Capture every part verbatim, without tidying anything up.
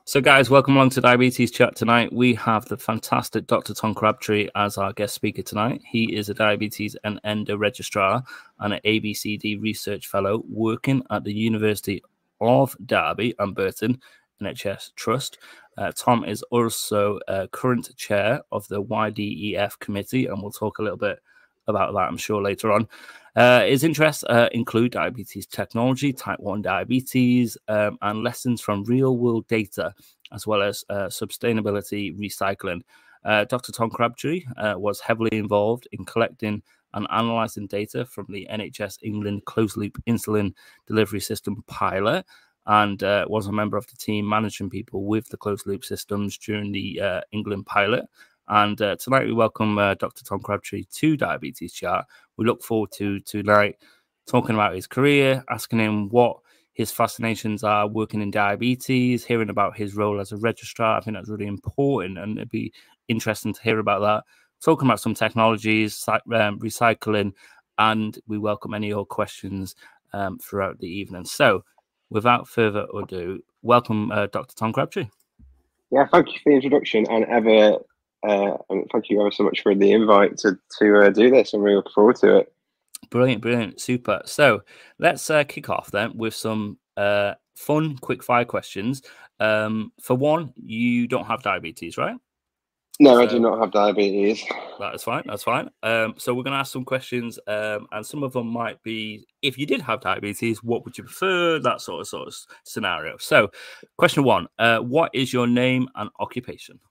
So, guys, welcome along to Diabetes Chat tonight. We have the fantastic Doctor Tom Crabtree as our guest speaker tonight. He is a diabetes and endo registrar and an A B C D research fellow working at the University of Derby and Burton N H S Trust. Uh, Tom is also uh, current chair of the Y D E F committee, and we'll talk a little bit about that, I'm sure, later on. Uh, his interests uh, include diabetes technology, type one diabetes, um, and lessons from real-world data, as well as uh, sustainability recycling. Uh, Doctor Tom Crabtree uh, was heavily involved in collecting and analysing data from the N H S England closed-loop insulin delivery system pilot, and uh, was a member of the team managing people with the closed-loop systems during the uh, England pilot. And uh, tonight we welcome uh, Doctor Tom Crabtree to Diabetes Chat. We look forward to tonight talking about his career, asking him what his fascinations are working in diabetes, hearing about his role as a registrar. I think that's really important, and it'd be interesting to hear about that. Talking about some technologies, um, recycling, and we welcome any of your questions um, throughout the evening. So, without further ado, welcome uh, Doctor Tom Crabtree. Yeah, thank you for the introduction, and ever. Uh, and thank you ever so much for the invite to to uh, do this. I'm really looking forward to it. Brilliant, brilliant, super. So let's uh, kick off then with some uh, fun, quick fire questions. Um, for one, you don't have diabetes, right? No, so, I do not have diabetes. That is fine. That's fine. Um, so we're going to ask some questions, um, and some of them might be: if you did have diabetes, what would you prefer? That sort of sort of scenario. So, question one: uh, what is your name and occupation?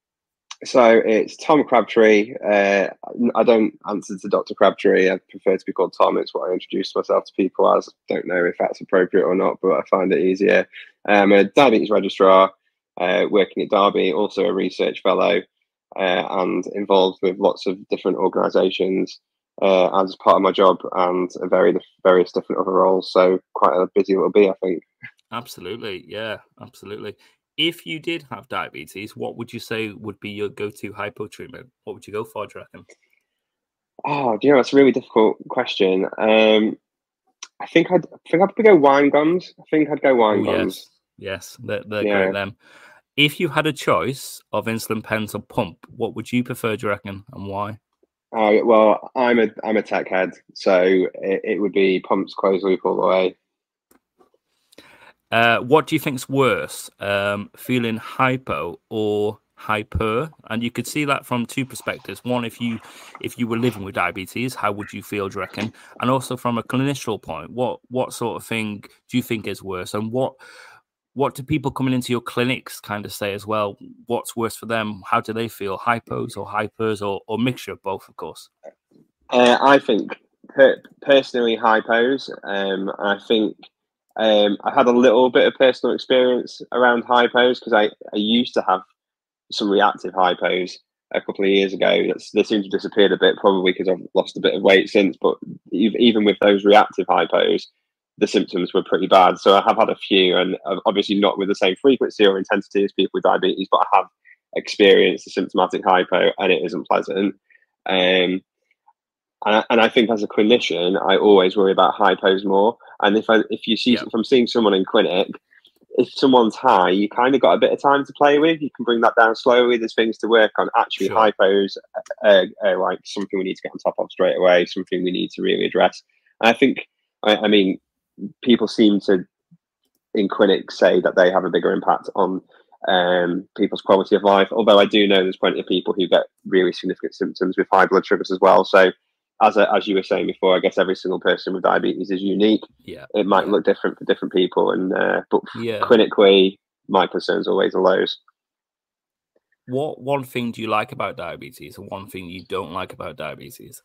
So it's Tom Crabtree. Uh, I don't answer to Doctor Crabtree. I prefer to be called Tom. It's what I introduce myself to people as. Don't know if that's appropriate or not, but I find it easier. I'm a diabetes registrar uh, working at Derby, also a research fellow, uh, and involved with lots of different organisations uh, as part of my job, and a very various different other roles. So quite a busy little bee, I think. Absolutely, yeah, absolutely. If you did have diabetes, what would you say would be your go-to hypo treatment? What would you go for, do you reckon? Oh, do you know, that's a really difficult question. Um, I think I'd I think I'd go wine gums. I think I'd go wine oh, gums. Yes, yes, they're, they're yeah. great. Them. If you had a choice of insulin pens or pump, what would you prefer, do you reckon, and why? Uh, well, I'm a I'm a tech head, so it, it would be pumps closed loop all the way. Uh, what do you think's worse, um, feeling hypo or hyper? And you could see that from two perspectives. One, if you if you were living with diabetes, how would you feel, do you reckon? And also from a clinician point, what what sort of thing do you think is worse? And what what do people coming into your clinics kind of say as well? What's worse for them? How do they feel? Hypos or hypers, or, or mixture of both, of course? Uh, I think per- personally hypos. Um, I think um, I had a little bit of personal experience around hypos because I, I used to have some reactive hypos a couple of years ago. That's, they seem to have disappeared a bit, probably because I've lost a bit of weight since. But even with those reactive hypos, the symptoms were pretty bad. So I have had a few, and obviously not with the same frequency or intensity as people with diabetes, but I have experienced a symptomatic hypo, and it isn't pleasant. Um, and I, and I think as a clinician, I always worry about hypos more. And if I, if you see, yeah. if I'm seeing someone in clinic, if someone's high, you kind of got a bit of time to play with. You can bring that down slowly. There's things to work on. Actually, sure. hypos are, are like something we need to get on top of straight away, something we need to really address. And I think, I, I mean, people seem to, in clinics, say that they have a bigger impact on um, people's quality of life. Although I do know there's plenty of people who get really significant symptoms with high blood sugars as well. So as a, as you were saying before, I guess every single person with diabetes is unique. Yeah, it might yeah. look different for different people, and uh, but yeah. clinically, my concerns always are those. What one thing do you like about diabetes, and one thing you don't like about diabetes?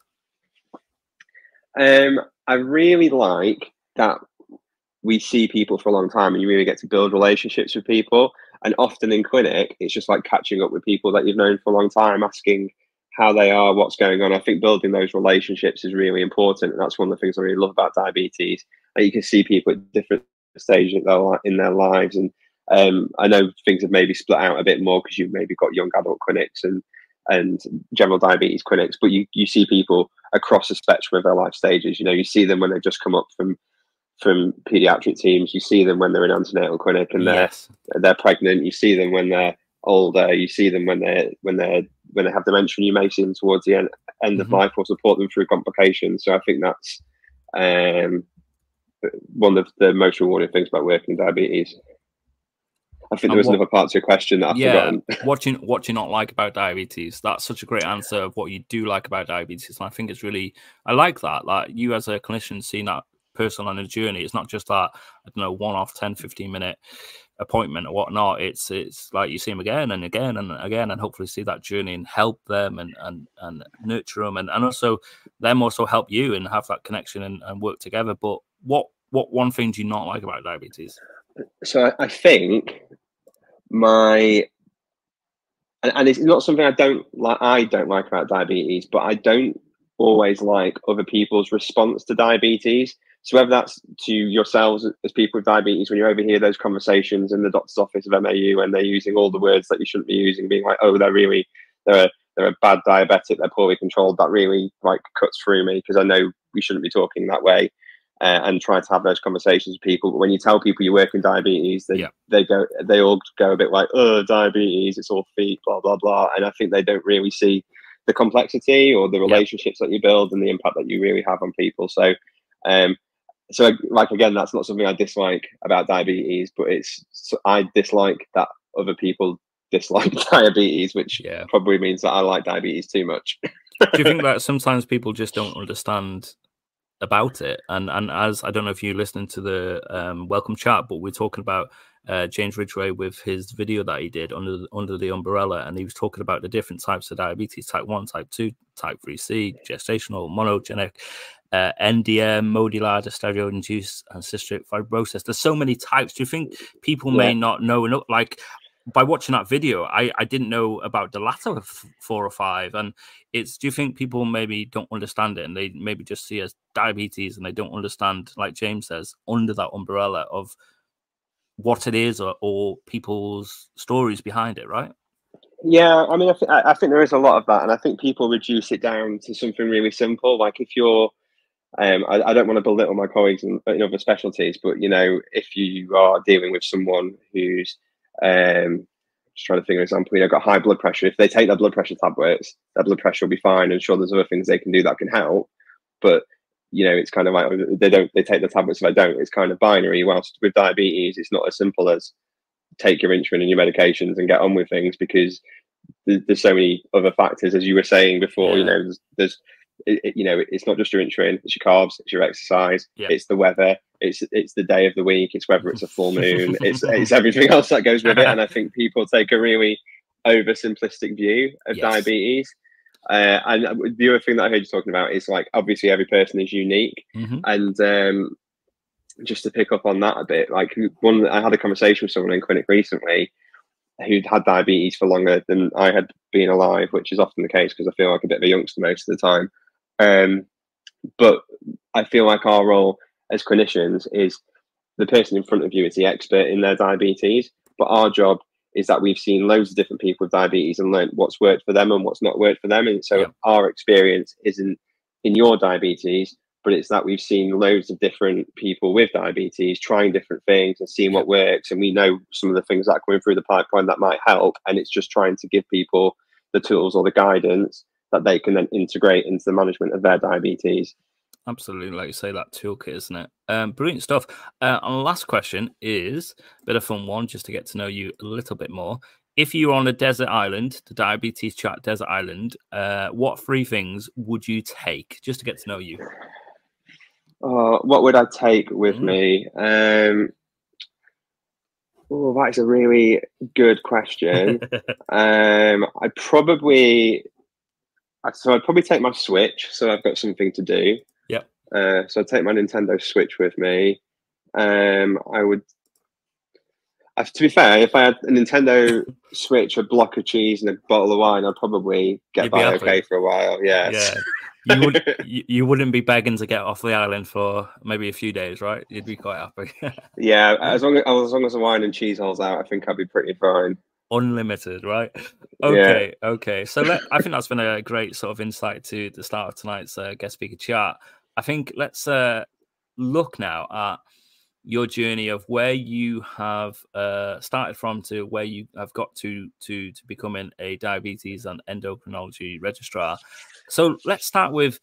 Um, I really like that we see people for a long time, and you really get to build relationships with people. And often in clinic, it's just like catching up with people that you've known for a long time, asking how they are, what's going on. I think building those relationships is really important, and that's one of the things I really love about diabetes. And you can see people at different stages in their lives, and um, I know things have maybe split out a bit more because you've maybe got young adult clinics and and general diabetes clinics, but you you see people across the spectrum of their life stages. You know, you see them when they just come up from from pediatric teams. You see them when they're in antenatal clinic and they're yes. they're pregnant. You see them when they're older. You see them when they're when they're when they have dementia. And you may see them towards the end end of mm-hmm. life or support them through complications. So I think that's um, one of the most rewarding things about working in diabetes. I think and there was what, another part to your question that I've yeah, forgotten. what, you, what you not like about diabetes. That's such a great answer of what you do like about diabetes. And I think it's really, I like that. Like you as a clinician seeing that person on a journey. It's not just that, I don't know, one-off ten, fifteen minute appointment or whatnot. It's it's like you see them again and again and again and hopefully see that journey and help them and and, and nurture them. And, and also them also help you and have that connection and, and work together. But what, what one thing do you not like about diabetes? So I think my and, and it's not something I don't like. I don't like about diabetes, but I don't always like other people's response to diabetes. So whether that's to yourselves as people with diabetes, when you overhear those conversations in the doctor's office of M A U and they're using all the words that you shouldn't be using, being like, "Oh, they're really they're a, they're a bad diabetic, they're poorly controlled," that really like cuts through me because I know we shouldn't be talking that way. Uh, and try to have those conversations with people. But when you tell people you work in diabetes, they yeah. they go they all go a bit like, "Oh, diabetes, it's all feet, blah blah blah," and I think they don't really see the complexity or the relationships yeah. that you build and the impact that you really have on people. So, um, so like again, that's not something I dislike about diabetes, but it's I dislike that other people dislike diabetes, which yeah. probably means that I like diabetes too much. Do you think that sometimes people just don't understand about it? And and as I don't know if you listened to the um welcome chat, but we're talking about uh James Ridgway with his video that he did under the, under the umbrella, and he was talking about the different types of diabetes: type one, type two, type three C, gestational, monogenic, uh N D M, modular, steroid induced, and cystic fibrosis. There's so many types. Do you think people yeah. may not know enough? Like by watching that video, I, I didn't know about the latter four or five. And it's, do you think people maybe don't understand it and they maybe just see as diabetes and they don't understand, like James says, under that umbrella of what it is or, or people's stories behind it, right? Yeah, I mean, I, th- I think there is a lot of that. And I think people reduce it down to something really simple. Like if you're, um, I, I don't want to belittle my colleagues in, in other specialties, but, you know, if you are dealing with someone who's, Um, just trying to think of an example, you know, got high blood pressure. If they take their blood pressure tablets, their blood pressure will be fine. And sure, there's other things they can do that can help. But, you know, it's kind of like they don't, they take the tablets if they don't. It's kind of binary. Whilst with diabetes, it's not as simple as take your insulin and your medications and get on with things because there's, there's so many other factors, as you were saying before. Yeah. You know, there's, there's it, it, you know, it's not just your insulin, it's your carbs, it's your exercise, yeah. it's the weather, it's it's the day of the week, it's whether it's a full moon, it's it's everything else that goes with it. And I think people take a really oversimplistic view of yes. diabetes. Uh, and the other thing that I heard you talking about is like obviously every person is unique, mm-hmm. and um, just to pick up on that a bit, like one, I had a conversation with someone in clinic recently who'd had diabetes for longer than I had been alive, which is often the case because I feel like a bit of a youngster most of the time. Um, but I feel like our role as clinicians is the person in front of you is the expert in their diabetes, but our job is that we've seen loads of different people with diabetes and learned what's worked for them and what's not worked for them. And so yeah. our experience isn't in your diabetes, but it's that we've seen loads of different people with diabetes trying different things and seeing yeah. what works. And we know some of the things that are coming through the pipeline that might help. And it's just trying to give people the tools or the guidance that they can then integrate into the management of their diabetes. Absolutely, like you say, that toolkit, isn't it? Um, brilliant stuff. Uh, and the last question is a bit of fun one, just to get to know you a little bit more. If you were on a desert island, the Diabetes Chat Desert Island, uh, what three things would you take just to get to know you? Uh, what would I take with mm. me? Um, oh, that's a really good question. um, I probably, so I'd probably take my Switch, so I've got something to do. Yep. Uh, so I'd take my Nintendo Switch with me. Um, I would, uh, to be fair, if I had a Nintendo Switch, a block of cheese, and a bottle of wine, I'd probably get You'd by okay for a while. Yeah. Yeah. You would you, you wouldn't be begging to get off the island for maybe a few days, right? You'd be quite happy. Yeah, as long as as long as the wine and cheese holds out, I think I'd be pretty fine. Unlimited, right? Okay, yeah. okay. So let, I think that's been a great sort of insight to the start of tonight's uh, guest speaker chat. I think let's uh, look now at your journey of where you have uh, started from to where you have got to to to becoming a diabetes and endocrinology registrar. So let's start with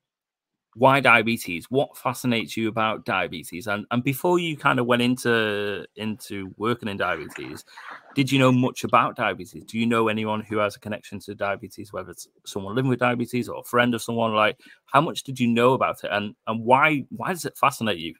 why diabetes? What fascinates you about diabetes? And and before you kind of went into into working in diabetes, did you know much about diabetes? Do you know anyone who has a connection to diabetes, whether it's someone living with diabetes or a friend of someone? Like, how much did you know about it, and and why why does it fascinate you?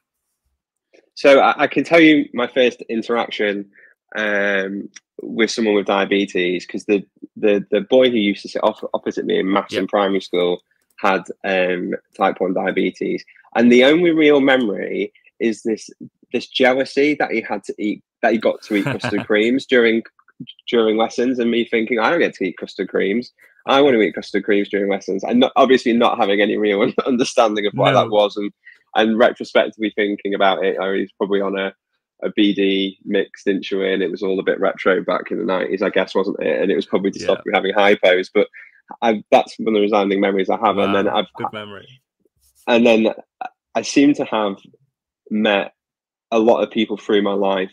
So I, I can tell you my first interaction um, with someone with diabetes, because the, the the boy who used to sit off, opposite me in maths Yep. in primary school had um, type one diabetes, and the only real memory is this this jealousy that he had to eat that he got to eat custard creams during during lessons, and me thinking, I don't get to eat custard creams. I want to eat custard creams during lessons, and not, obviously not having any real understanding of why No. that was, and and retrospectively thinking about it, I was probably on a a B D mixed insulin. It was all a bit retro back in the nineties, I guess, wasn't it? And it was probably to Yeah. stop me having hypos. But I, that's one of the resounding memories I have. Wow. And then I've good memory. And then I seem to have met a lot of people through my life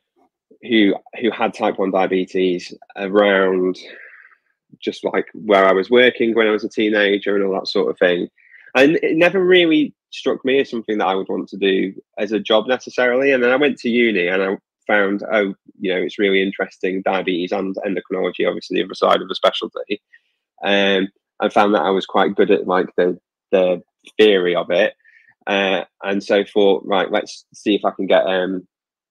who who had type one diabetes around just like where I was working when I was a teenager and all that sort of thing. And it never really struck me as something that I would want to do as a job necessarily. And then I went to uni and I found, oh, you know, it's really interesting, diabetes and endocrinology, obviously the other side of the specialty. Um, I found that I was quite good at like the the theory of it. Uh, and so thought, right, let's see if I can get um,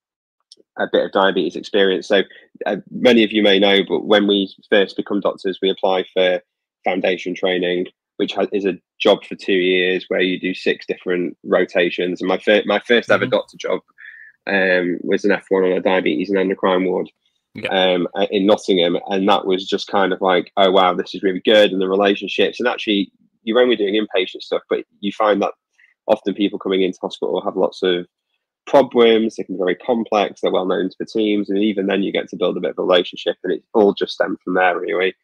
a bit of diabetes experience. So uh, many of you may know, but when we first become doctors, we apply for foundation training, which has, is a job for two years where you do six different rotations. And my, fir- my first ever mm-hmm. doctor job um, was an F one on a diabetes and endocrine ward yeah. um, in Nottingham. And that was just kind of like, oh, wow, this is really good. And the relationships. And actually, you're only doing inpatient stuff, but you find that often people coming into hospital have lots of problems. They can be very complex. They're well known to the teams. And even then, you get to build a bit of a relationship. And it all just stemmed from there, really.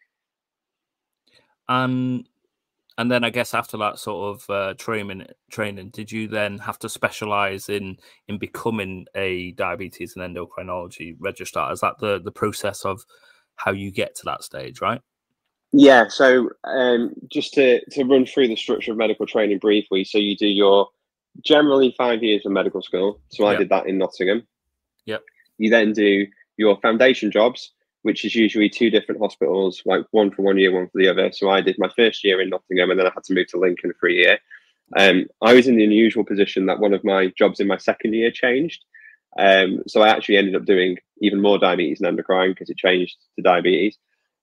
Um, and then I guess after that sort of uh, training, training, did you then have to specialize in in becoming a diabetes and endocrinology registrar? Is that the the process of how you get to that stage, right? Yeah. So um, just to to run through the structure of medical training briefly. So you do your generally five years of medical school. So I yep. did that in Nottingham. Yep. You then do your foundation jobs, which is usually two different hospitals, like one for one year, one for the other. So I did my first year in Nottingham and then I had to move to Lincoln for a year. Um, I was in the unusual position that one of my jobs in my second year changed. Um, so I actually ended up doing even more diabetes and endocrine because it changed to diabetes.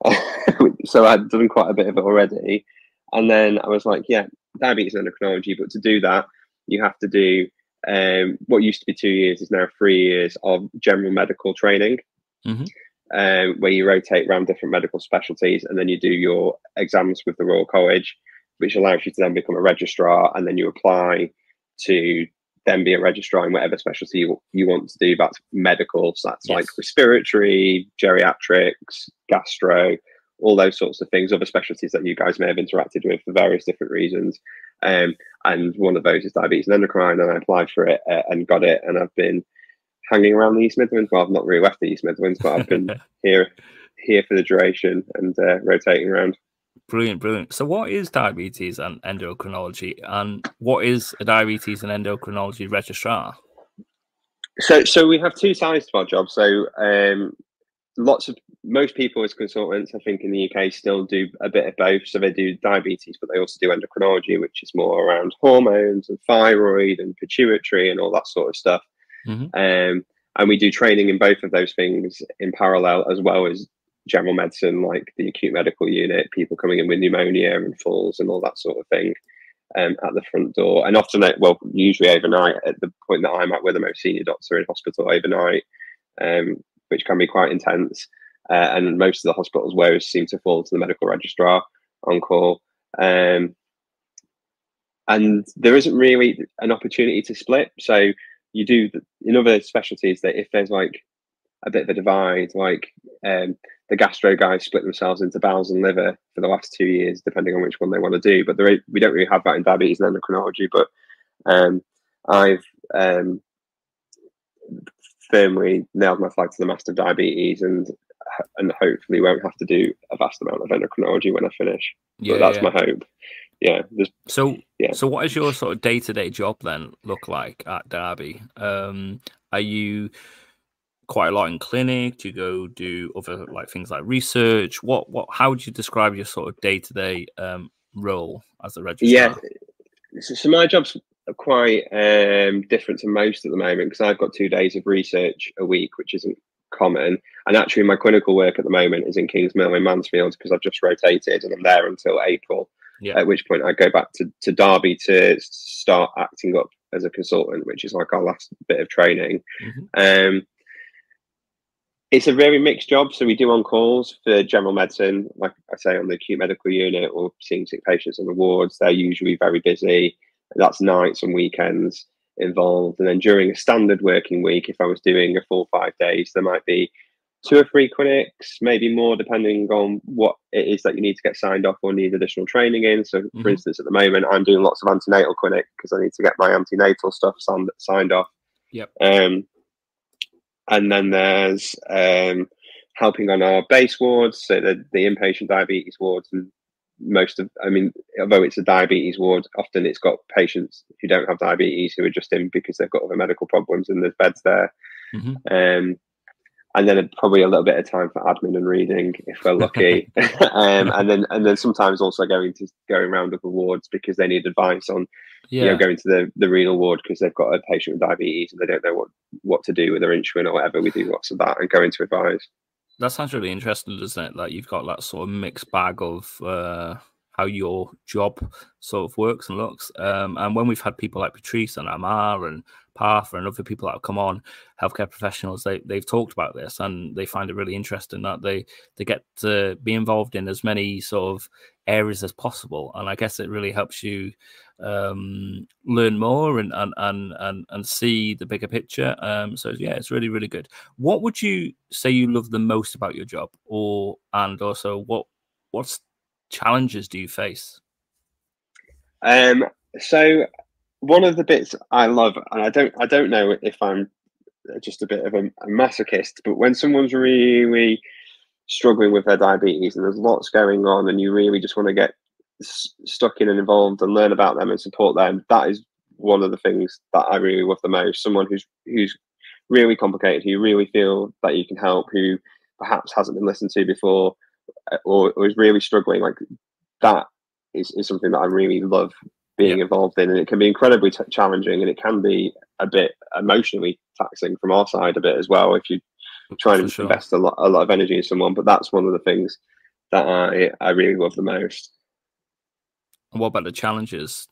So I'd done quite a bit of it already. And then I was like, yeah, diabetes and endocrinology. But to do that, you have to do um, what used to be two years is now three years of general medical training. Mm-hmm. Um, where you rotate around different medical specialties, and then you do your exams with the Royal College, which allows you to then become a registrar, and then you apply to then be a registrar in whatever specialty you, you want to do. That's medical, so that's yes. like respiratory, geriatrics, gastro, all those sorts of things, other specialties that you guys may have interacted with for various different reasons. Um, and one of those is diabetes and endocrine, and I applied for it uh, and got it, and I've been hanging around the East Midlands. Well, I've not really left the East Midlands, but I've been here here for the duration and uh, rotating around. Brilliant, brilliant. So what is diabetes and endocrinology, and what is a diabetes and endocrinology registrar? So so we have two sides to our job. So um, lots of, most people as consultants, I think in the U K still do a bit of both. So they do diabetes, but they also do endocrinology, which is more around hormones and thyroid and pituitary and all that sort of stuff. Mm-hmm. Um, and we do training in both of those things in parallel, as well as general medicine, like the acute medical unit, people coming in with pneumonia and falls and all that sort of thing um, at the front door. And often, well, usually overnight at the point that I'm at, we're the most senior doctor in hospital overnight, um, which can be quite intense. Uh, and most of the hospitals where it seem to fall to the medical registrar on call. Um, and there isn't really an opportunity to split. So you do in other specialties that if there's like a bit of a divide, like um, the gastro guys split themselves into bowels and liver for the last two years, depending on which one they want to do. But there, we don't really have that in diabetes and endocrinology. But um, I've um, firmly nailed my flag to the mast of diabetes, and and hopefully won't have to do a vast amount of endocrinology when I finish. Yeah, but that's yeah. my hope. Yeah. So, yeah. So, what does your sort of day-to-day job then look like at Derby? Um, are you quite a lot in clinic? Do you go do other like things like research? What, what? How would you describe your sort of day-to-day um, role as a registrar? Yeah. So, so my job's quite um, different to most at the moment, because I've got two days of research a week, which isn't common. And actually, my clinical work at the moment is in Kingsmill in Mansfield, because I've just rotated and I'm there until April. Yeah. At which point I go back to, to Derby to start acting up as a consultant, which is like our last bit of training. Mm-hmm. Um, it's a very mixed job. So we do on calls for general medicine, like I say, on the acute medical unit, or seeing sick patients on the wards. They're usually very busy. That's nights and weekends involved. And then during a standard working week, if I was doing a full five days, there might be two or three clinics, maybe more, depending on what it is that you need to get signed off or need additional training in. So, mm-hmm. for instance, at the moment, I'm doing lots of antenatal clinic because I need to get my antenatal stuff signed, signed off. Yep. Um, and then there's um, helping on our base wards, so the, the inpatient diabetes wards, and most of, I mean, although it's a diabetes ward, often it's got patients who don't have diabetes who are just in because they've got other medical problems, and there's beds there. Mm-hmm. Um, and then probably a little bit of time for admin and reading if we're lucky. um, and then and then sometimes also going to going around other wards because they need advice on, yeah. you know, going to the, the renal ward because they've got a patient with diabetes and they don't know what, what to do with their insulin or whatever. We do lots of that and going to advise. That sounds really interesting, doesn't it? Like you've got that sort of mixed bag of uh, how your job sort of works and looks. Um, and when we've had people like Patrice and Amar and Partha and other people that have come on, healthcare professionals, they, they've talked about this and they find it really interesting that they, they get to be involved in as many sort of areas as possible. And I guess it really helps you um, learn more and, and, and, and, and see the bigger picture. Um, so, yeah, it's really, really good. What would you say you love the most about your job? Or and also, what what's challenges do you face? Um, so one of the bits I love, and I don't, I don't know if I'm just a bit of a, a masochist, but when someone's really struggling with their diabetes and there's lots going on, and you really just want to get s- stuck in and involved and learn about them and support them, that is one of the things that I really love the most. Someone who's who's really complicated, who you really feel that you can help, who perhaps hasn't been listened to before, or, or is really struggling, like that is, is something that I really love being yeah. involved in. And it can be incredibly t- challenging, and it can be a bit emotionally taxing from our side a bit as well if you try and sure. invest a lot, a lot of energy in someone. But that's one of the things that I, I really love the most. And what about the challenges?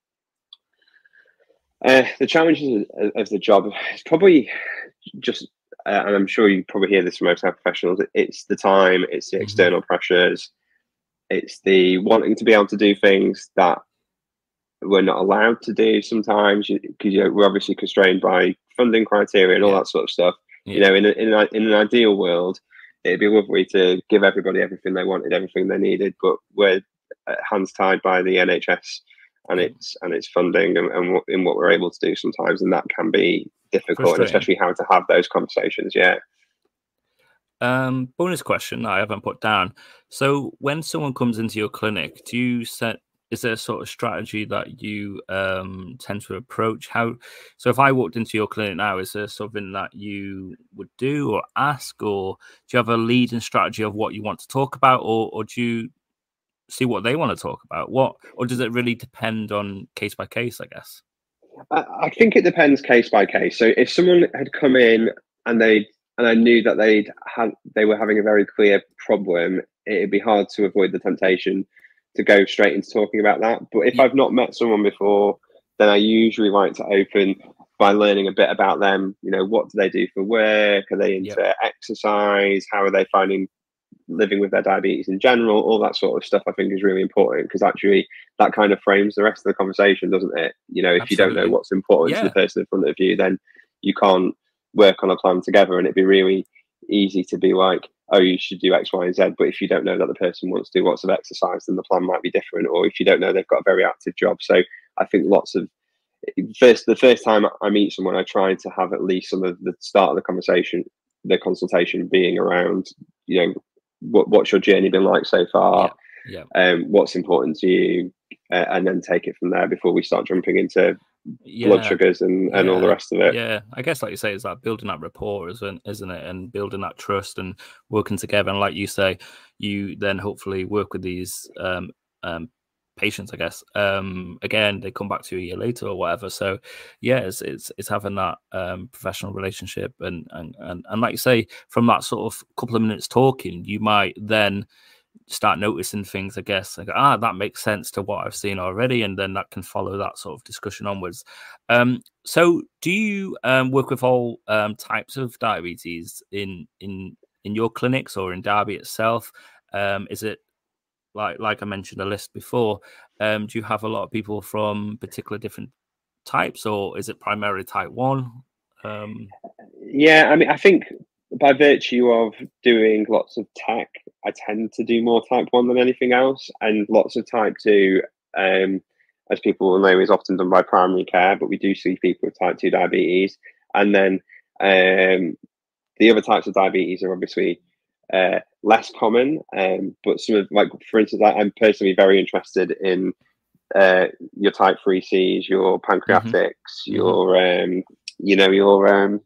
Uh, the challenges of, of the job is probably just, uh, and I'm sure you probably hear this from most health professionals, it's the time, it's the mm-hmm. external pressures, it's the wanting to be able to do things that we're not allowed to do sometimes, because you know, we're obviously constrained by funding criteria and all yeah. that sort of stuff. Yeah. You know, in, a, in, a, in an ideal world, it'd be lovely to give everybody everything they wanted, everything they needed, but we're hands tied by the N H S and its and its funding and, and what, in what we're able to do sometimes, and that can be difficult, and especially how to have those conversations. Yeah. Um, bonus question that I haven't put down. So when someone comes into your clinic, do you set, is there a sort of strategy that you um, tend to approach? How, so if I walked into your clinic now, is there something that you would do or ask, or do you have a lead and strategy of what you want to talk about, or, or do you see what they want to talk about? What, or does it really depend on case by case, I guess? I, I think it depends case by case. So if someone had come in and they and I knew that they'd had they were having a very clear problem, it'd be hard to avoid the temptation to go straight into talking about that. But if yeah. I've not met someone before, then I usually like to open by learning a bit about them. You know, what do they do for work? Are they into yep. exercise? How are they finding living with their diabetes in general? All that sort of stuff I think is really important, because actually that kind of frames the rest of the conversation, doesn't it? You know, if Absolutely. You don't know what's important yeah. to the person in front of you, then you can't work on a plan together, and it'd be really easy to be like, oh, you should do X, Y, and Z. But if you don't know that the person wants to do lots of exercise, then the plan might be different. Or if you don't know they've got a very active job. So I think lots of first the first time I meet someone, I try to have at least some of the start of the conversation, the consultation being around, you know, what what's your journey been like so far, yeah, yeah. um, what's important to you, uh, and then take it from there before we start jumping into yeah. blood sugars and, and yeah. all the rest of it. Yeah, I guess like you say, it's like building that rapport, isn't isn't it, and building that trust and working together. And like you say, you then hopefully work with these um, um, patients, I guess. Um, again, they come back to you a year later or whatever. So yeah, it's it's, it's having that um, professional relationship, and, and and and like you say, from that sort of couple of minutes talking, you might then start noticing things, I guess, like, ah, that makes sense to what I've seen already, and then that can follow that sort of discussion onwards. Um, so do you um, work with all um, types of diabetes in in in your clinics or in Derby itself? Um, is it like like I mentioned a list before? Um, do you have a lot of people from particular different types, or is it primarily type one? Um, yeah, I mean, I think by virtue of doing lots of tech, I tend to do more type one than anything else, and lots of type two, um, as people will know, is often done by primary care, but we do see people with type two diabetes. And then um, the other types of diabetes are obviously uh, less common, um, but some of, like, for instance, I, I'm personally very interested in uh, your type three Cs, your pancreatics, mm-hmm. your, um, you know, your... Um,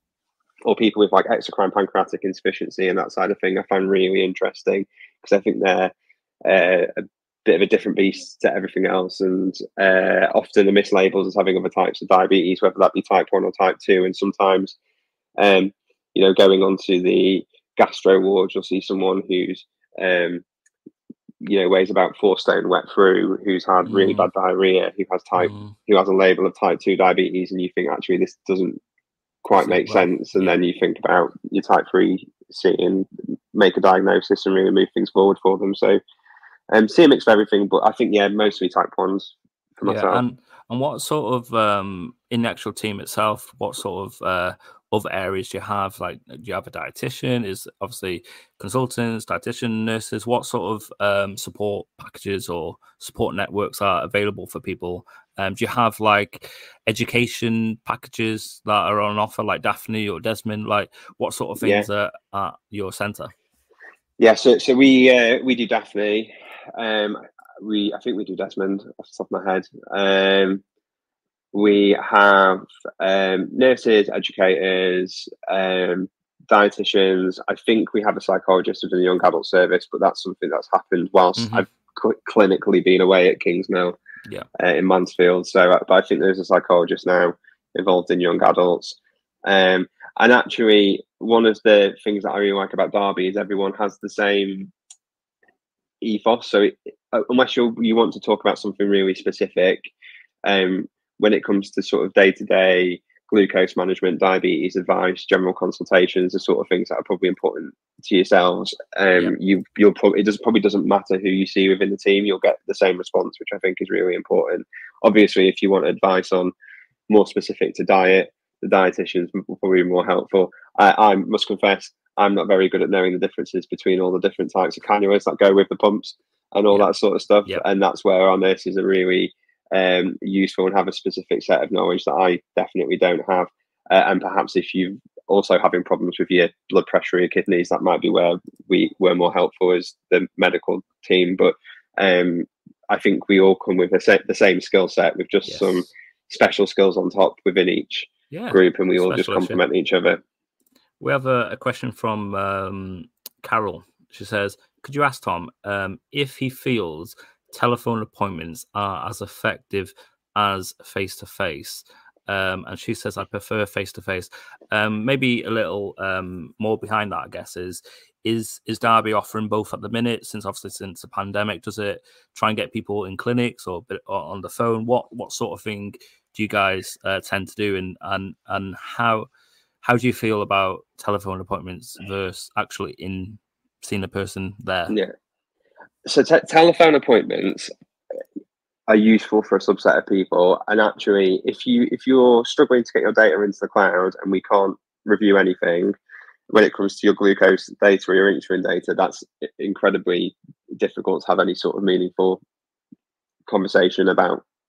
or people with like exocrine pancreatic insufficiency and that side of thing, I find really interesting, because I think they're uh, a bit of a different beast to everything else, and uh, often are mislabeled as having other types of diabetes, whether that be type one or type two. And sometimes, um, you know, going onto the gastro wards, you'll see someone who's, um, you know, weighs about four stone wet through, who's had mm. really bad diarrhea, who has type, mm. who has a label of type two diabetes, and you think, actually, this doesn't quite make well, sense, and yeah. then you think about your type three C and make a diagnosis and really move things forward for them. So um see a mix of everything, but I think yeah mostly type ones for myself. Yeah, and and what sort of um in the actual team itself, what sort of uh other areas do you have? Like, do you have a dietitian? Is obviously consultants, dietitian, nurses? What sort of um, support packages or support networks are available for people? Um, do you have like education packages that are on offer, like Daphne or Desmond? Like, what sort of things yeah. are at your centre? Yeah, so so we uh, we do Daphne. Um, we I think we do Desmond off the top of my head. Um, we have um, nurses, educators, um, dietitians. I think we have a psychologist within the young adult service, but that's something that's happened whilst mm-hmm. I've cl- clinically been away at Kingsmill yeah. uh, in Mansfield. So, uh, but I think there's a psychologist now involved in young adults. Um, and actually, one of the things that I really like about Derby is everyone has the same ethos. So, it, unless you you want to talk about something really specific, um, when it comes to sort of day-to-day glucose management, diabetes advice, general consultations, the sort of things that are probably important to yourselves, um, yep. you you'll probably it does probably doesn't matter who you see within the team, you'll get the same response, which I think is really important. Obviously, if you want advice on more specific to diet, the dietitians will probably be more helpful. I, I must confess, I'm not very good at knowing the differences between all the different types of cannulas that go with the pumps and all yep. that sort of stuff, yep. and that's where our nurses are really um useful and have a specific set of knowledge that I definitely don't have. Uh, and perhaps if you also having problems with your blood pressure or your kidneys, that might be where we were more helpful as the medical team. But um I think we all come with a set, the same skill set, with just yes. some special skills on top within each yeah, group, and we all just complement each other. We have a, a question from um Carol. She says, could you ask Tom um if he feels telephone appointments are as effective as face-to-face? Um, and she says, I prefer face-to-face. Um, maybe a little um, more behind that, I guess, is is is Derby offering both at the minute, since obviously since the pandemic? Does it try and get people in clinics or, or on the phone? What what sort of thing do you guys uh, tend to do, and and and how how do you feel about telephone appointments versus actually in seeing a person there? Yeah. So te- telephone appointments are useful for a subset of people, and actually, if you if you're struggling to get your data into the cloud and we can't review anything when it comes to your glucose data or your insulin data, that's incredibly difficult to have any sort of meaningful conversation about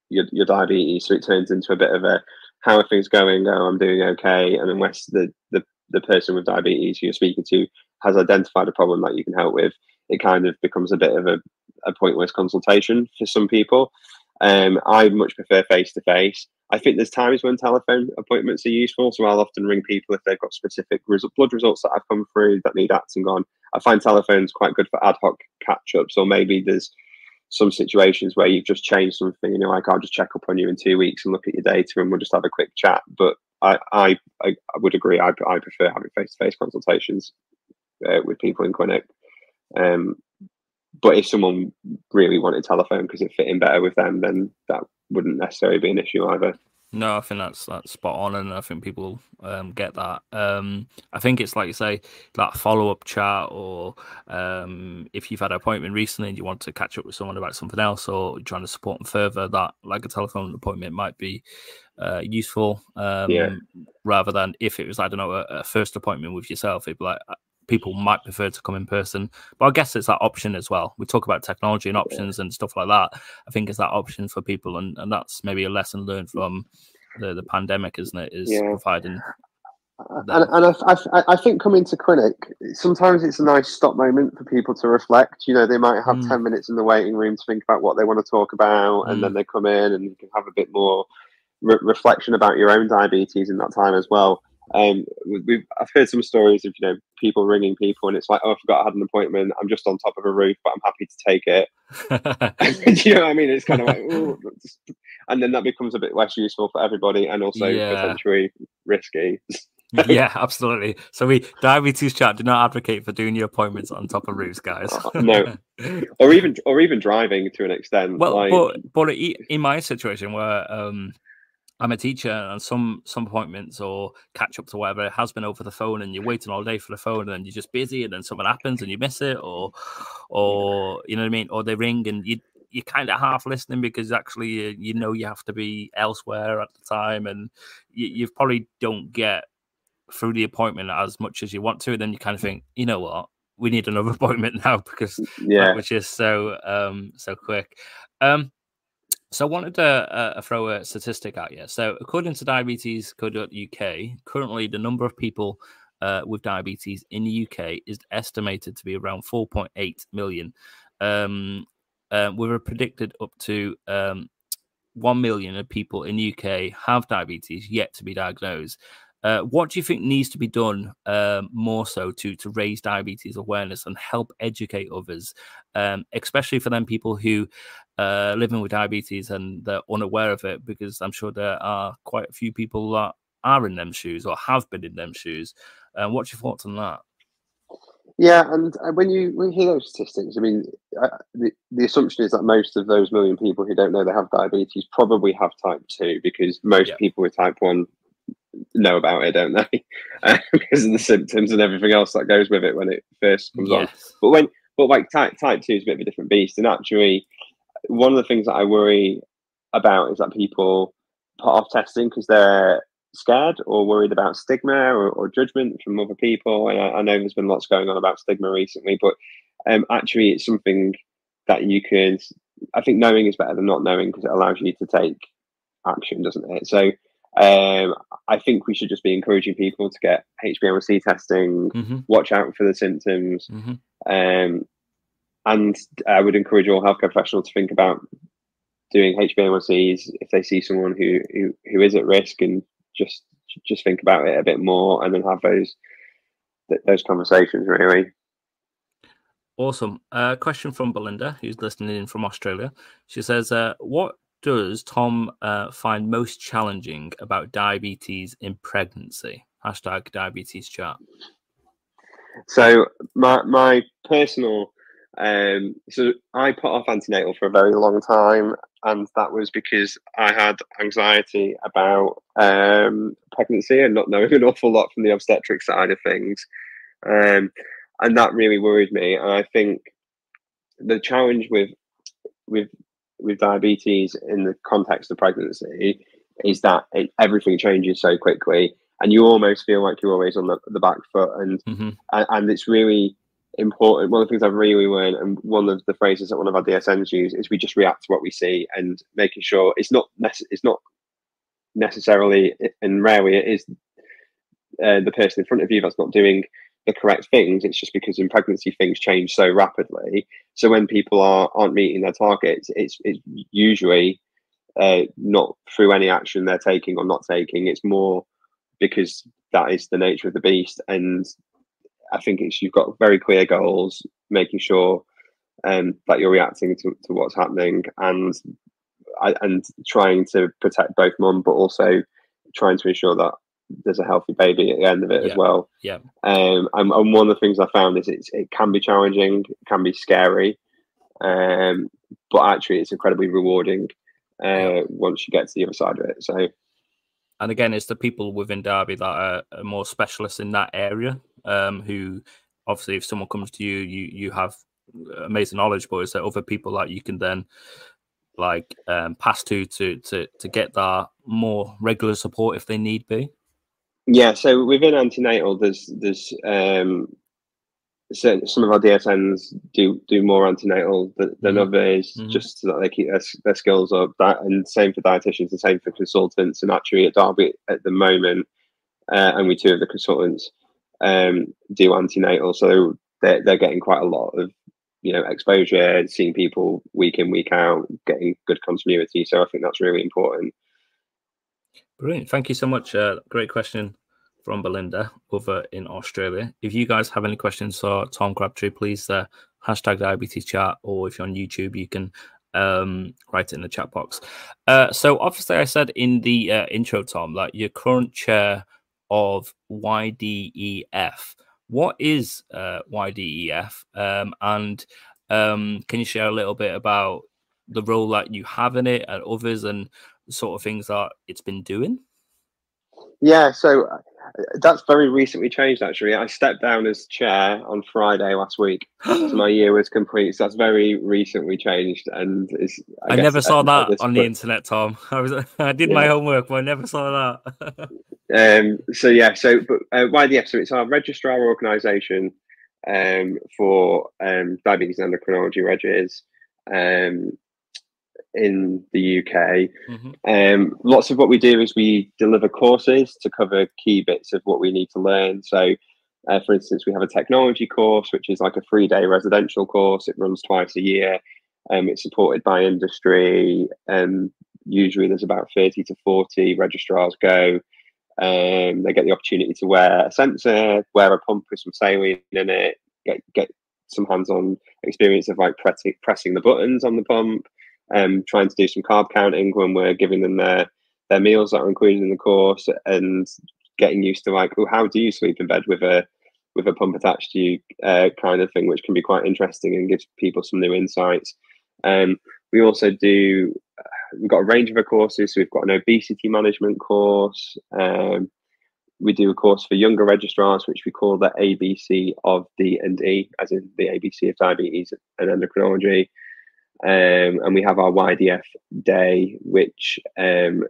your, your diabetes, so it turns into a bit of a, how are things going? Oh, I'm doing okay. And unless the, the, the person with diabetes who you're speaking to has identified a problem that you can help with, it kind of becomes a bit of a, a pointless consultation for some people. Um, I much prefer face-to-face. I think there's times when telephone appointments are useful, so I'll often ring people if they've got specific res- blood results that I've come through that need acting on. I find telephones quite good for ad hoc catch-ups, or maybe there's some situations where you've just changed something and you're like, I'll just check up on you in two weeks and look at your data and we'll just have a quick chat. But I, I, I would agree, I, I prefer having face-to-face consultations uh, with people in clinic. Um, but if someone really wanted telephone because it fit in better with them, then that wouldn't necessarily be an issue either. No, I think that's that's spot on, and I think people um, get that. Um, I think it's like you say, that follow up chat, or um, if you've had an appointment recently and you want to catch up with someone about something else, or you're trying to support them further, that like a telephone appointment might be uh, useful. Um, yeah. Rather than if it was, I don't know, a, a first appointment with yourself, it'd be like, people might prefer to come in person, but I guess it's that option as well. We talk about technology and options yeah. and stuff like that. I think it's that option for people, and, and that's maybe a lesson learned from the, the pandemic, isn't it? Is yeah. providing. And, and I, I, I think coming to clinic, sometimes it's a nice stop moment for people to reflect. You know, they might have mm. ten minutes in the waiting room to think about what they want to talk about, mm. and then they come in and you can have a bit more re- reflection about your own diabetes in that time as well. Um, we've I've heard some stories of, you know, people ringing people and it's like, oh, I forgot I had an appointment. I'm just on top of a roof, but I'm happy to take it. You know what I mean? It's kind of like, ooh. And then that becomes a bit less useful for everybody and also yeah. potentially risky. Yeah, absolutely. So we Diabetes Chat do not advocate for doing your appointments on top of roofs, guys. No, or even or even driving to an extent. Well, like... but but in my situation where um. I'm a teacher, and some some appointments or catch ups or whatever, it has been over the phone, and you're waiting all day for the phone, and then you're just busy, and then something happens and you miss it, or or you know what I mean, or they ring and you you're kind of half listening because actually you, you know you have to be elsewhere at the time, and you, you probably don't get through the appointment as much as you want to. And then you kind of think, you know what, we need another appointment now because yeah, that was just so um so quick. Um. So I wanted to uh, throw a statistic at you. So according to diabetes co dot U K, currently the number of people uh, with diabetes in the U K is estimated to be around four point eight million, um, uh, with a predicted up to um, one million of people in the U K have diabetes yet to be diagnosed. Uh, what do you think needs to be done um, more so to to raise diabetes awareness and help educate others, um, especially for them people who uh, living with diabetes and they're unaware of it? Because I'm sure there are quite a few people that are in them shoes or have been in them shoes. Uh, what's your thoughts on that? Yeah, and when you when you hear those statistics, I mean, uh, the, the assumption is that most of those million people who don't know they have diabetes probably have type two, because most yeah. people with type one know about it, don't they? Uh, because of the symptoms and everything else that goes with it when it first comes yes. on. But when, but like type type two is a bit of a different beast. And actually, one of the things that I worry about is that people put off testing because they're scared or worried about stigma or, or judgment from other people. And I, I know there's been lots going on about stigma recently, but um, actually, it's something that you could. I think knowing is better than not knowing, because it allows you to take action, doesn't it? So. Um, I think we should just be encouraging people to get H b A one C testing, mm-hmm. watch out for the symptoms, mm-hmm. um, and I would encourage all healthcare professionals to think about doing H b A one Cs if they see someone who, who who is at risk, and just just think about it a bit more, and then have those those conversations. Really awesome. Uh, question from Belinda, who's listening in from Australia. She says, uh, "What does Tom uh, find most challenging about diabetes in pregnancy?" Hashtag diabetes chat. So my my personal, um, so I put off antenatal for a very long time, and that was because I had anxiety about um, pregnancy and not knowing an awful lot from the obstetric side of things, um, and that really worried me. And I think the challenge with with with diabetes in the context of pregnancy is that it, everything changes so quickly, and you almost feel like you're always on the, the back foot, and, mm-hmm. and and it's really important. One of the things I've really learned, and one of the phrases that one of our D S Ns use, is we just react to what we see, and making sure it's not nece- it's not necessarily, and rarely it is, uh, the person in front of you that's not doing the correct things. It's just because in pregnancy things change so rapidly. So when people are aren't meeting their targets, it's it's usually uh, not through any action they're taking or not taking. It's more because that is the nature of the beast. And I think it's you've got very clear goals, making sure um, that you're reacting to, to what's happening, and and trying to protect both mum, but also trying to ensure that there's a healthy baby at the end of it yeah. as well. Yeah. Um, and, and one of the things I found is it's, it can be challenging, it can be scary, um, but actually it's incredibly rewarding uh, yeah. once you get to the other side of it. So, and again, it's the people within Derby that are, are more specialists in that area, um, who obviously, if someone comes to you, you you have amazing knowledge, but it's that other people that you can then like um, pass to to to to get that more regular support if they need be. Yeah, so within antenatal, there's there's um, so some of our D S Ns do do more antenatal than, than mm-hmm. others, mm-hmm. just so that they keep their, their skills up. That and same for dietitians, and same for consultants. And actually, at Derby at the moment, uh, only two of the consultants um, do antenatal, so they're they're getting quite a lot of you know exposure, seeing people week in week out, getting good continuity. So I think that's really important. Brilliant. Thank you so much. Uh, great question from Belinda over in Australia. If you guys have any questions for Tom Crabtree, please uh, hashtag diabetes chat, or if you're on YouTube, you can um, write it in the chat box. Uh, so obviously I said in the uh, intro, Tom, that you're current chair of Y D E F. What is uh, Y D E F? Um, and um, can you share a little bit about the role that you have in it and others, and sort of things that it's been doing? Yeah, so that's very recently changed, actually. I stepped down as chair on Friday last week, so my year was complete. So that's very recently changed, and it's, I, I guess, never saw that this, on the internet, Tom. I was I did yeah. my homework, but I never saw that. um. So yeah. So but uh, Y D F. So it's our registrar organisation um for um diabetes and endocrinology regs um in the U K. Mm-hmm. Um, lots of what we do is we deliver courses to cover key bits of what we need to learn. So, uh, for instance, we have a technology course, which is like a three-day residential course. It runs twice a year. Um, it's supported by industry, and usually there's about thirty to forty registrars go. Um, they get the opportunity to wear a sensor, wear a pump with some saline in it, get get some hands-on experience of like pressing pressing the buttons on the pump. Um, trying to do some carb counting when we're giving them their their meals that are included in the course, and getting used to like, oh, how do you sleep in bed with a with a pump attached to you, uh, kind of thing, which can be quite interesting and gives people some new insights. Um, we also do we've got a range of our courses. So we've got an obesity management course. Um, we do a course for younger registrars, which we call the A B C of D and E, as in the A B C of diabetes and endocrinology. Um, and we have our Y D F day, which um,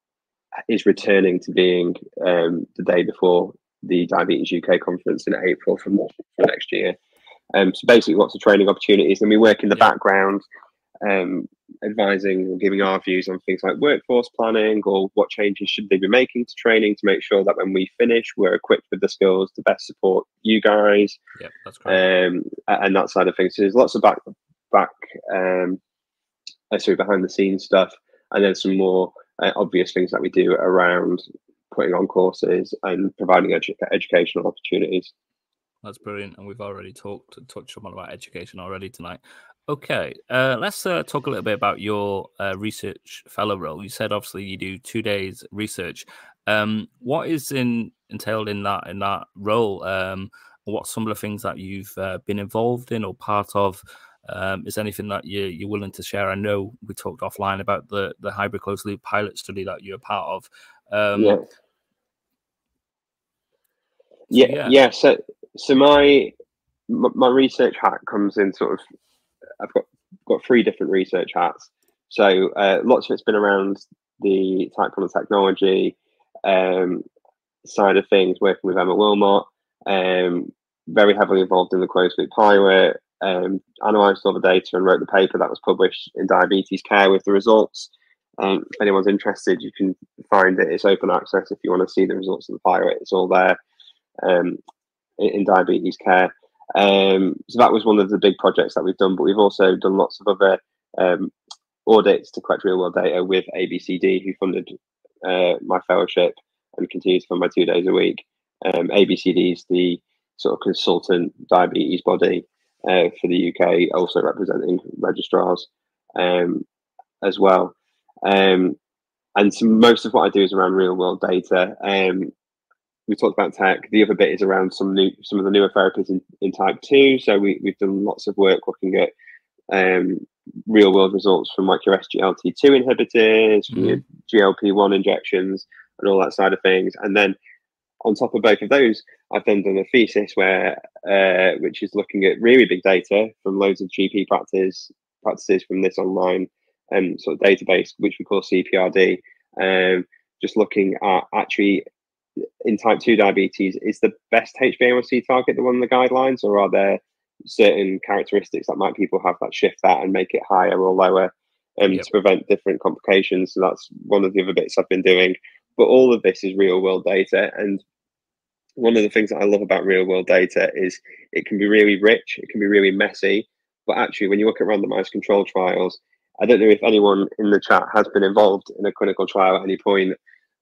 is returning to being um, the day before the Diabetes U K conference in April for, for next year. Um, so basically lots of training opportunities, and we work in the yeah. background um, advising and giving our views on things like workforce planning, or what changes should they be making to training to make sure that when we finish, we're equipped with the skills to best support you guys. Yeah, that's great. Um, and that side of things. So there's lots of back back um uh, sorry behind the scenes stuff, and then some more uh, obvious things that we do around putting on courses and providing edu- educational opportunities. That's brilliant, and we've already talked touched on about education already tonight. Okay, uh, let's uh, talk a little bit about your uh, research fellow role. You said obviously you do two days research. Um, what is in entailed in that in that role? Um, what's some of the things that you've uh, been involved in or part of? Um, is anything that you, you're willing to share? I know we talked offline about the, the hybrid closed loop pilot study that you're a part of. Um, yeah. So yeah, yeah, yeah. So, so my my research hat comes in sort of. I've got got three different research hats. So uh, lots of it's been around the type one technology um, side of things, working with Emma Wilmot. Um, very heavily involved in the closed loop pilot, um, analysed all the data and wrote the paper that was published in Diabetes Care with the results. Um, if anyone's interested, you can find it. It's open access if you want to see the results of the pilot. It's all there um, in, in Diabetes Care. Um, so that was one of the big projects that we've done, but we've also done lots of other um, audits to collect real world data with A B C D, who funded uh, my fellowship and continues to fund my two days a week. Um, A B C D is the sort of consultant diabetes body uh, for the U K, also representing registrars um, as well. Um, and so most of what I do is around real world data. Um, we talked about tech. The other bit is around some new, some of the newer therapies in, in type two. So we, we've done lots of work looking at um, real world results from like your S G L T two inhibitors, from mm-hmm. your G L P one injections, and all that side of things. And then on top of both of those, I've then done a thesis where, uh, which is looking at really big data from loads of G P practice practices from this online um, sort of database, which we call C P R D. Um, just looking at actually in type two diabetes, is the best H b A one c target the one in the guidelines, or are there certain characteristics that might people have that shift that and make it higher or lower um, yep. to prevent different complications? So that's one of the other bits I've been doing. But all of this is real world data. And one of the things that I love about real world data is it can be really rich, it can be really messy. But actually, when you look at randomized control trials, I don't know if anyone in the chat has been involved in a clinical trial at any point,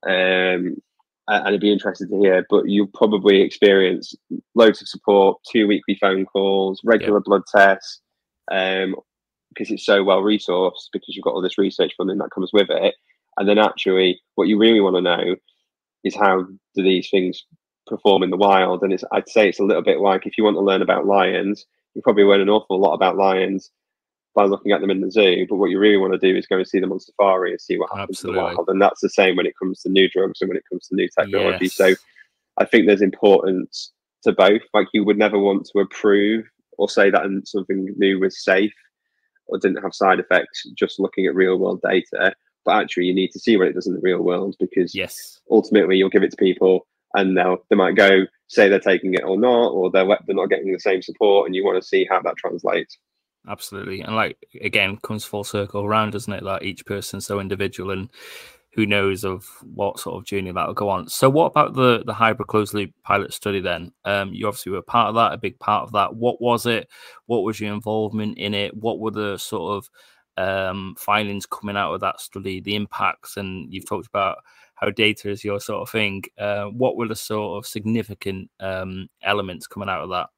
um, and I'd be interested to hear, but you probably experience loads of support, two weekly phone calls, regular yep. blood tests, um, because it's so well resourced, because you've got all this research funding that comes with it. And then actually, what you really want to know is how do these things perform in the wild? And it's, I'd say it's a little bit like if you want to learn about lions, you probably learn an awful lot about lions by looking at them in the zoo, but what you really want to do is go and see them on safari and see what happens Absolutely. in the wild. And that's the same when it comes to new drugs and when it comes to new technology. Yes. So I think there's importance to both. Like, you would never want to approve or say that something new was safe or didn't have side effects just looking at real world data. But actually, you need to see what it does in the real world, because yes. ultimately you'll give it to people and they'll they might go say they're taking it or not, or they're they're not getting the same support, and you want to see how that translates. Absolutely. And like, again, comes full circle around, doesn't it? Like, each person's so individual, and who knows of what sort of journey that will go on. So what about the the hybrid closed loop pilot study then? Um, you obviously were part of that, a big part of that. What was it? What was your involvement in it? What were the sort of um, findings coming out of that study, the impacts? And you've talked about how data is your sort of thing. Uh, what were the sort of significant um, elements coming out of that?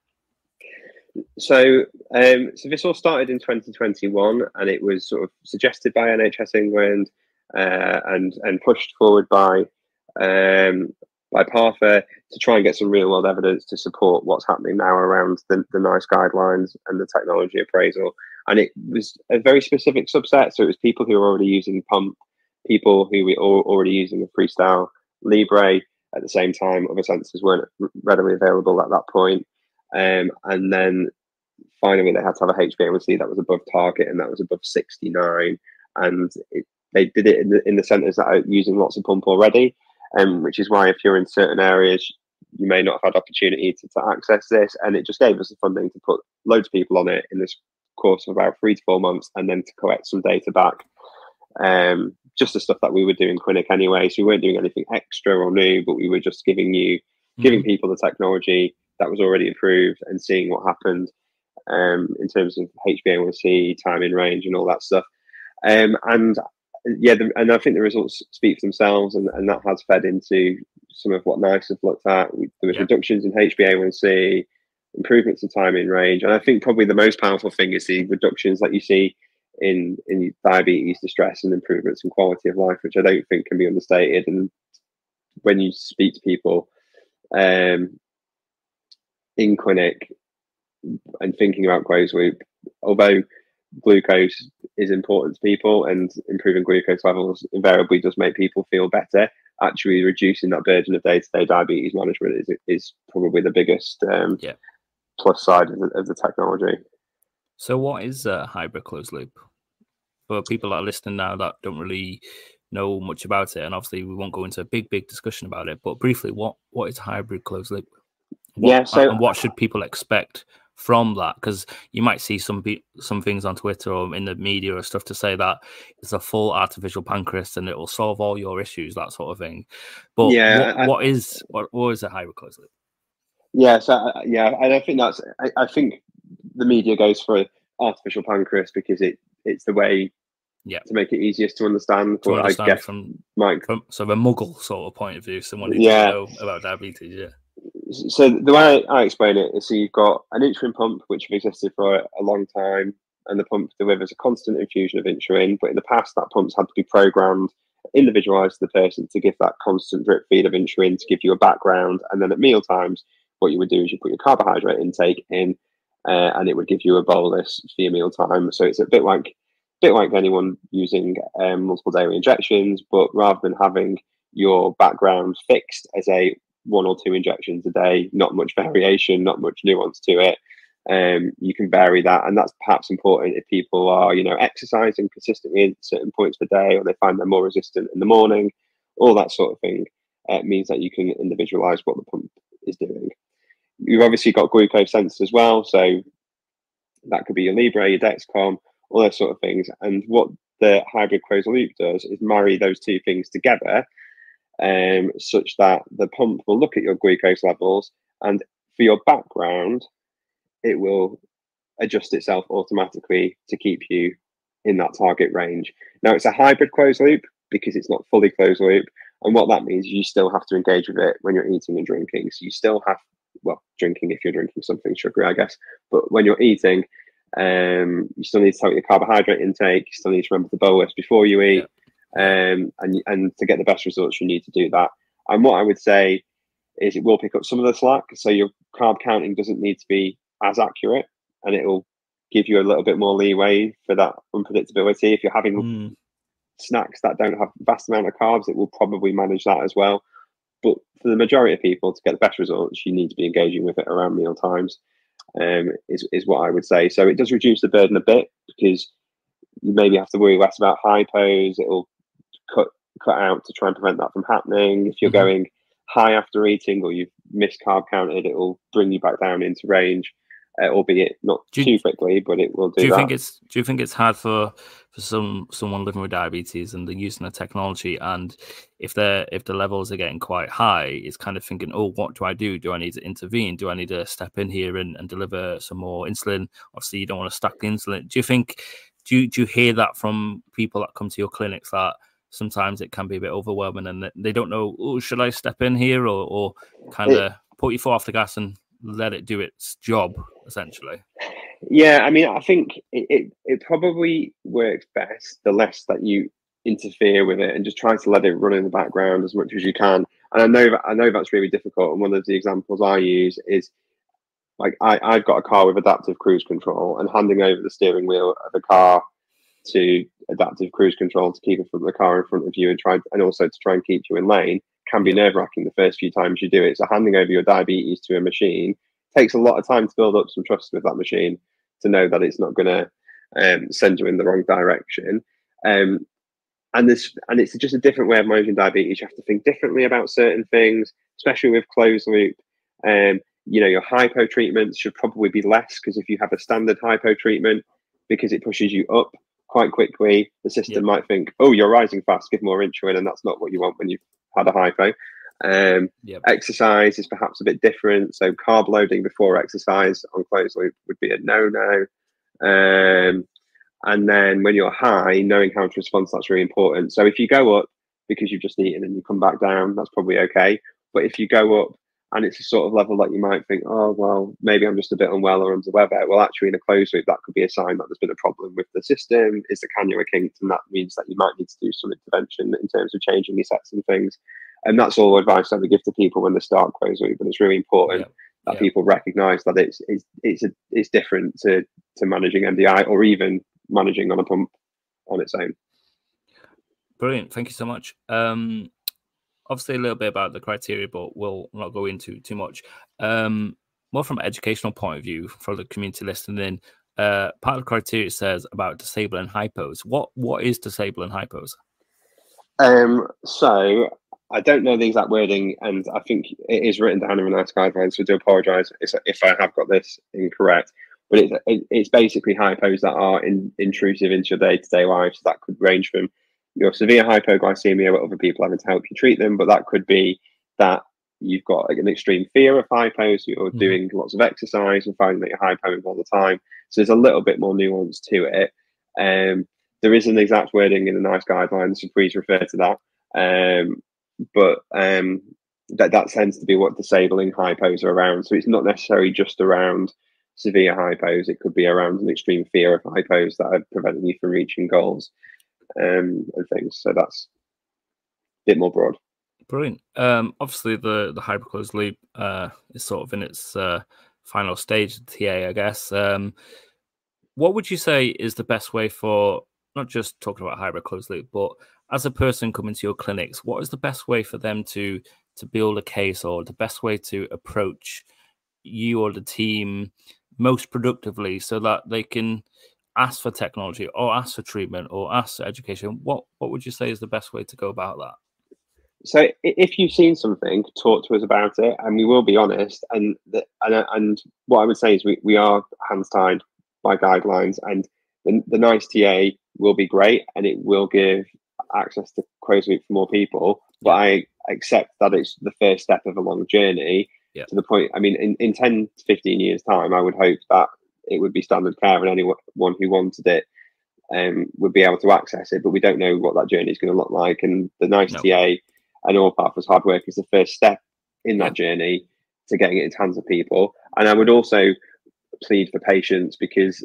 So, um, so this all started in twenty twenty-one, and it was sort of suggested by N H S England uh, and and pushed forward by um, by PARFA to try and get some real world evidence to support what's happening now around the, the NICE guidelines and the technology appraisal. And it was a very specific subset. So it was people who were already using pump, people who were already using a Freestyle Libre. At the same time, other sensors weren't readily available at that point. Um, and then finally, they had to have a H b A one c that was above target, and that was above sixty-nine. And it, they did it in the, in the centres that are using lots of pump already, um, which is why if you're in certain areas, you may not have had opportunity to, to access this. And it just gave us the funding to put loads of people on it in this course of about three to four months, and then to collect some data back. Um, just the stuff that we would do in clinic anyway. So we weren't doing anything extra or new, but we were just giving you, mm-hmm. giving people the technology that was already approved and seeing what happened um, in terms of H b A one c, time in range, and all that stuff. Um, and yeah, the, and I think the results speak for themselves, and, and that has fed into some of what NICE have looked at. We, there was yeah. reductions in H b A one c, improvements in time in range, and I think probably the most powerful thing is the reductions that you see in in diabetes distress and improvements in quality of life, which I don't think can be understated. And when you speak to people um, in clinic and thinking about closed loop, although glucose is important to people and improving glucose levels invariably does make people feel better, actually reducing that burden of day-to-day diabetes management is is probably the biggest um, yeah. plus side of the, of the technology. So what is a hybrid closed loop? For people that are listening now that don't really know much about it, and obviously we won't go into a big, big discussion about it, but briefly, what, what is hybrid closed loop? What, yeah. So and what should people expect from that? Because you might see some be- some things on Twitter or in the media or stuff to say that it's a full artificial pancreas and it will solve all your issues, that sort of thing. But yeah, what I, what is what, what is a hybrid closed loop? yeah. So uh, yeah, and I think that's. I, I think the media goes for artificial pancreas because it it's the way. Yeah. To make it easiest to understand. To but understand I guess from, Mike, from so the Muggle sort of point of view, someone who yeah. doesn't know about diabetes. Yeah. So the way I explain it is, so you've got an insulin pump which have existed for a long time, and the pump delivers a constant infusion of insulin. But in the past, that pump's had to be programmed, individualized to the person to give that constant drip feed of insulin to give you a background. And then at meal times, what you would do is you put your carbohydrate intake in, uh, and it would give you a bolus for your meal time. So it's a bit like, bit like anyone using um, multiple daily injections, but rather than having your background fixed as a one or two injections a day, not much variation, not much nuance to it. Um, you can vary that, and that's perhaps important if people are, you know, exercising consistently at certain points per day, or they find they're more resistant in the morning. All that sort of thing uh, means that you can individualize what the pump is doing. You've obviously got glucose sensors as well, so that could be your Libre, your Dexcom, all those sort of things. And what the hybrid closed loop does is marry those two things together. Um, such that the pump will look at your glucose levels, and for your background, it will adjust itself automatically to keep you in that target range. Now, it's a hybrid closed loop because it's not fully closed loop. And what that means is you still have to engage with it when you're eating and drinking. So you still have, well, drinking if you're drinking something sugary, I guess. But when you're eating, um, you still need to take your carbohydrate intake. You still need to remember the bolus before you eat. Yeah. Um, and and to get the best results, you need to do that. And what I would say is it will pick up some of the slack. So your carb counting doesn't need to be as accurate, and it will give you a little bit more leeway for that unpredictability. If you're having mm. snacks that don't have a vast amount of carbs, it will probably manage that as well. But for the majority of people, to get the best results, you need to be engaging with it around meal times, um, is, is what I would say. So it does reduce the burden a bit because you maybe have to worry less about hypos. It'll cut cut out to try and prevent that from happening. If you're mm-hmm. going high after eating or you've missed carb counted, it will bring you back down into range, uh, albeit not you, too quickly, but it will do, do you that. think it's do you think it's hard for for some someone living with diabetes and they're using the technology, and if they're if the levels are getting quite high, it's kind of thinking, oh, what do I do? Do I need to intervene? Do I need to step in here and, and deliver some more insulin? Obviously, you don't want to stack the insulin. Do you think do you, do you hear that from people that come to your clinics, that sometimes it can be a bit overwhelming and they don't know, oh, should I step in here, or, or kind of put your foot off the gas and let it do its job, essentially? Yeah, I mean, I think it, it, it probably works best the less that you interfere with it and just try to let it run in the background as much as you can. And I know that, I know that's really difficult. And one of the examples I use is, like, I, I've got a car with adaptive cruise control, and handing over the steering wheel of a car to adaptive cruise control to keep it from the car in front of you and try and also to try and keep you in lane can be nerve-wracking the first few times you do it. So handing over your diabetes to a machine takes a lot of time to build up some trust with that machine to know that it's not going to um, send you in the wrong direction. Um, and this and it's just a different way of managing diabetes. You have to think differently about certain things, especially with closed loop. Um, you know, your hypo treatments should probably be less, because if you have a standard hypo treatment, because it pushes you up quite quickly, the system yep. might think, oh, you're rising fast, give more insulin, and that's not what you want when you've had a hypo. Um, yep. Exercise is perhaps a bit different. So carb loading before exercise on closed loop would be a no-no. Um, and then when you're high, knowing how to respond to that's really important. So if you go up because you've just eaten and you come back down, that's probably okay. But if you go up and it's a sort of level that you might think, oh, well, maybe I'm just a bit unwell or under weather. Well, actually, in a closed loop, that could be a sign that there's been a problem with the system. Is the cannula kinked? And that means that you might need to do some intervention in terms of changing your sets and things. And that's all advice I would give to people when they start closed loop. But it's really important yeah. that yeah. people recognise that it's it's it's, a, it's different to, to managing M D I or even managing on a pump on its own. Brilliant. Thank you so much. Um, Obviously, a little bit about the criteria, but we'll not go into too much. Um, more from an educational point of view for the community listening, uh, part of the criteria says about disabling hypos. What what is disabling hypos? Um, so I don't know the exact wording, and I think it is written down in the NICE guidelines, so I do apologise if I have got this incorrect. But it's, it's basically hypos that are in, intrusive into your day-to-day life. So that could range from your severe hypoglycemia, where other people having to help you treat them, but that could be that you've got like an extreme fear of hypos, you're mm-hmm. doing lots of exercise and finding that you're hypoing all the time. So there's a little bit more nuance to it. Um, there is an exact wording in the NICE guidelines, so please refer to that. Um, but um, that, that tends to be what disabling hypos are around. So it's not necessarily just around severe hypos. It could be around an extreme fear of hypos that are preventing you from reaching goals um, and things. So that's a bit more broad. Brilliant. Um, obviously, the the hyperclosed loop uh, is sort of in its uh, final stage of T A, I guess. Um, what would you say is the best way for, not just talking about hyperclosed loop, but as a person coming to your clinics, what is the best way for them to to build a case, or the best way to approach you or the team most productively, so that they can ask for technology or ask for treatment or ask for education? What what would you say is the best way to go about that? So if you've seen something, talk to us about it, and we will be honest. And the, and, and what I would say is we, we are hands tied by guidelines, and the, the NICE T A will be great, and it will give access to closed loop for more people. But I accept that it's the first step of a long journey. Yeah. To the point, I mean, in, in ten to fifteen years' time, I would hope that it would be standard care and anyone who wanted it um, would be able to access it. But we don't know what that journey is going to look like. And the NICE no. T A and All Pathways Hard Work is the first step in that yeah. journey to getting it into hands of people. And I would also plead for patience, because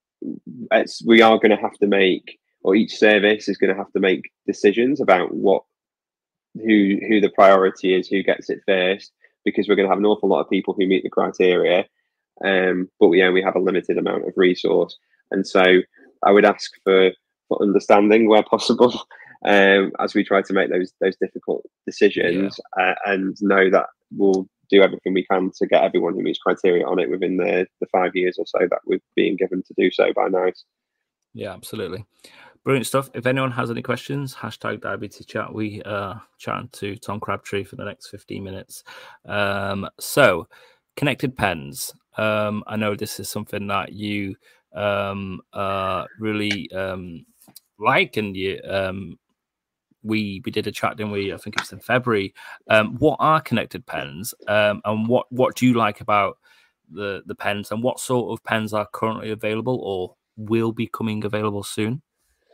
it's, we are going to have to make, or each service is going to have to make decisions about what, who, who the priority is, who gets it first, because we're going to have an awful lot of people who meet the criteria, um, but we only have a limited amount of resource. And so I would ask for, for understanding where possible, um, as we try to make those those difficult decisions, yeah. uh, and know that we'll do everything we can to get everyone who meets criteria on it within the, the five years or so that we're being given to do so by NICE. Yeah, absolutely. Brilliant stuff. If anyone has any questions, hashtag diabetes chat. We uh chatting to Tom Crabtree for the next fifteen minutes. Um, so connected pens. Um, I know this is something that you um uh really um like, and you um we we did a chat, didn't we? I think it was in February. Um, what are connected pens? Um, and what what do you like about the the pens, and what sort of pens are currently available or will be coming available soon?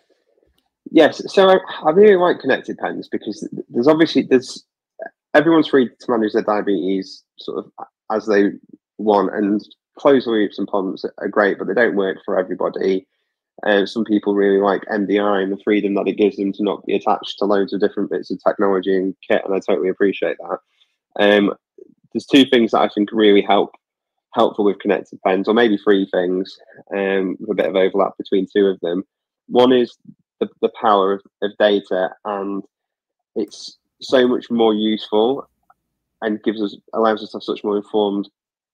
Yes, so I, I really like connected pens, because there's obviously there's everyone's free to manage their diabetes sort of as they want, and closed loops and pumps are great, but they don't work for everybody. And uh, some people really like M D I and the freedom that it gives them to not be attached to loads of different bits of technology and kit, and I totally appreciate that. Um, there's two things that I think really help helpful with connected pens, or maybe three things, um, with a bit of overlap between two of them. One is the, the power of, of data, and it's so much more useful and gives us allows us to have such more informed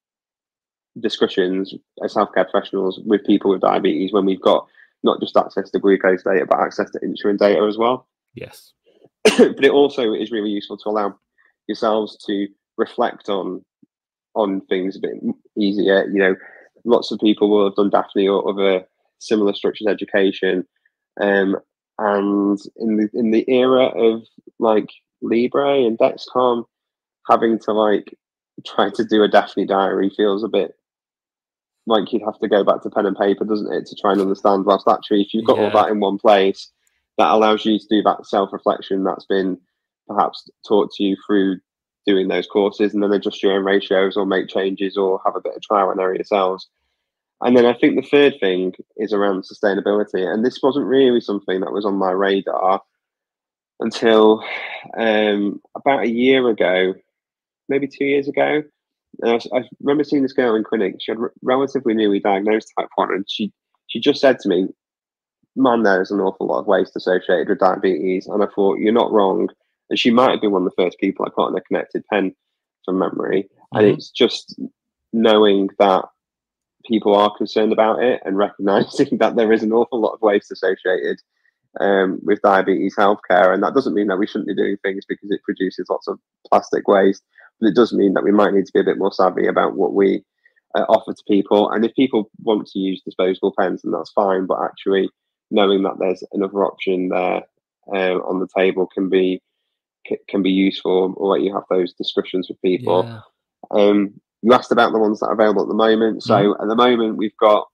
discussions as healthcare professionals with people with diabetes, when we've got not just access to glucose data, but access to insulin data as well. Yes. But it also is really useful to allow yourselves to reflect on on things a bit easier. You know, lots of people will have done Daphne or other similar structured education, um, and in the in the era of like Libre and Dexcom, having to like try to do a Daphne diary feels a bit like you'd have to go back to pen and paper, doesn't it, to try and understand. Whilst actually, if you've got yeah. all that in one place, that allows you to do that self-reflection that's been perhaps taught to you through doing those courses, and then adjust your own ratios or make changes or have a bit of trial and error yourselves. And then I think the third thing is around sustainability. And this wasn't really something that was on my radar until um, about a year ago, maybe two years ago. And I, I remember seeing this girl in clinic. She had relatively newly diagnosed type one, and she she just said to me, "Man, there's an awful lot of waste associated with diabetes." And I thought, you're not wrong. And she might have been one of the first people I put on a connected pen from memory. Mm-hmm. And it's just knowing that people are concerned about it and recognizing that there is an awful lot of waste associated um, with diabetes healthcare. And that doesn't mean that we shouldn't be doing things because it produces lots of plastic waste, but it does mean that we might need to be a bit more savvy about what we uh, offer to people. And if people want to use disposable pens, then that's fine. But actually, knowing that there's another option there uh, on the table can be can be useful, or let you have those discussions with people. Yeah. Um, you asked about the ones that are available at the moment. So mm-hmm. at the moment, we've got,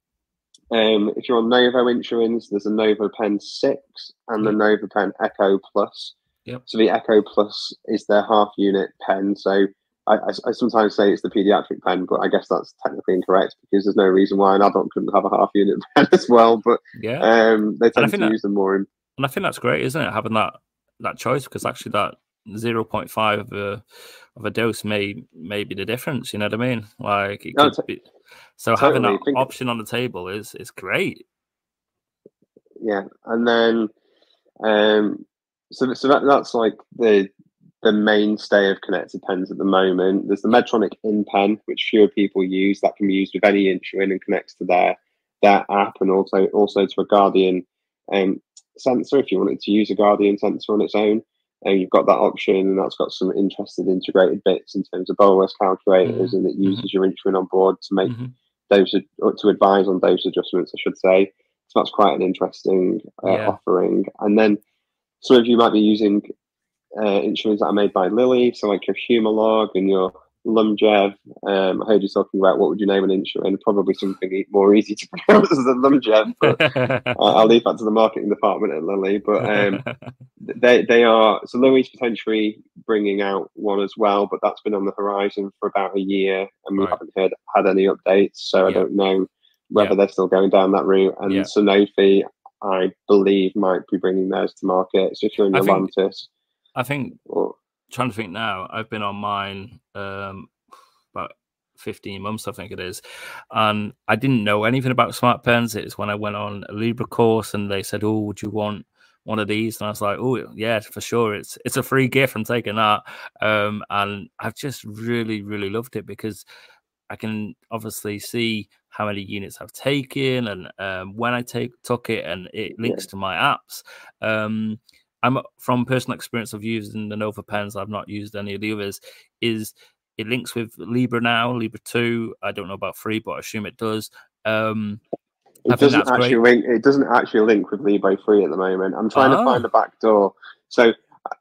um, if you're on Novo insurance, there's a Novo Pen six and the Novo Pen Echo Plus. Yep. So the Echo Plus is their half unit pen. So I, I, I sometimes say it's the pediatric pen, but I guess that's technically incorrect because there's no reason why an adult couldn't have a half unit pen as well. But yeah, um, they tend to that, use them more. In... And I think that's great, isn't it? Having that that choice, because actually that zero point five of a of a dose may may be the difference. You know what I mean? Like it no, could t- be. So totally. having that Think option on the table is is great. Yeah, and then um, so so that that's like the the mainstay of connected pens at the moment. There's the Medtronic InPen, which fewer people use. That can be used with any insulin and connects to their their app, and also also to a Guardian um, sensor if you wanted to use a Guardian sensor on its own. And you've got that option, and that's got some interesting integrated bits in terms of bolus calculators, mm-hmm. and it uses mm-hmm. your insulin on board to make mm-hmm. dose or to advise on dose adjustments, I should say. So that's quite an interesting uh, yeah. offering. And then some of you might be using uh, instruments that are made by Lilly, so like your Humalog and your Lumjev. Um, I heard you talking about what would you name an instrument, probably something more easy to pronounce than Lumjev, but uh, I'll leave that to the marketing department at Lilly. But um, they they are, so Lilly's potentially bringing out one as well, but that's been on the horizon for about a year, and we right. haven't heard had any updates, so yeah. I don't know whether yeah. they're still going down that route. And yeah. Sanofi, I believe, might be bringing theirs to market. So if you're in your Lantus, I think, or, trying to think now, I've been on mine um, about fifteen months, I think it is. And I didn't know anything about smart pens. It's when I went on a Libra course and they said, oh, would you want one of these? And I was like, oh, yeah, for sure. It's it's a free gift. I'm taking that. Um, and I've just really, really loved it because I can obviously see how many units I've taken and um, when I take took it, and it links yeah. to my apps. Um, I'm from personal experience of using the Novo pens. I've not used any of the others. Is it links with Libra now, Libra two? I don't know about three, but I assume it does. Um, it I doesn't think that's actually great. link. It doesn't actually link with Libre three at the moment. I'm trying oh. to find a back door. So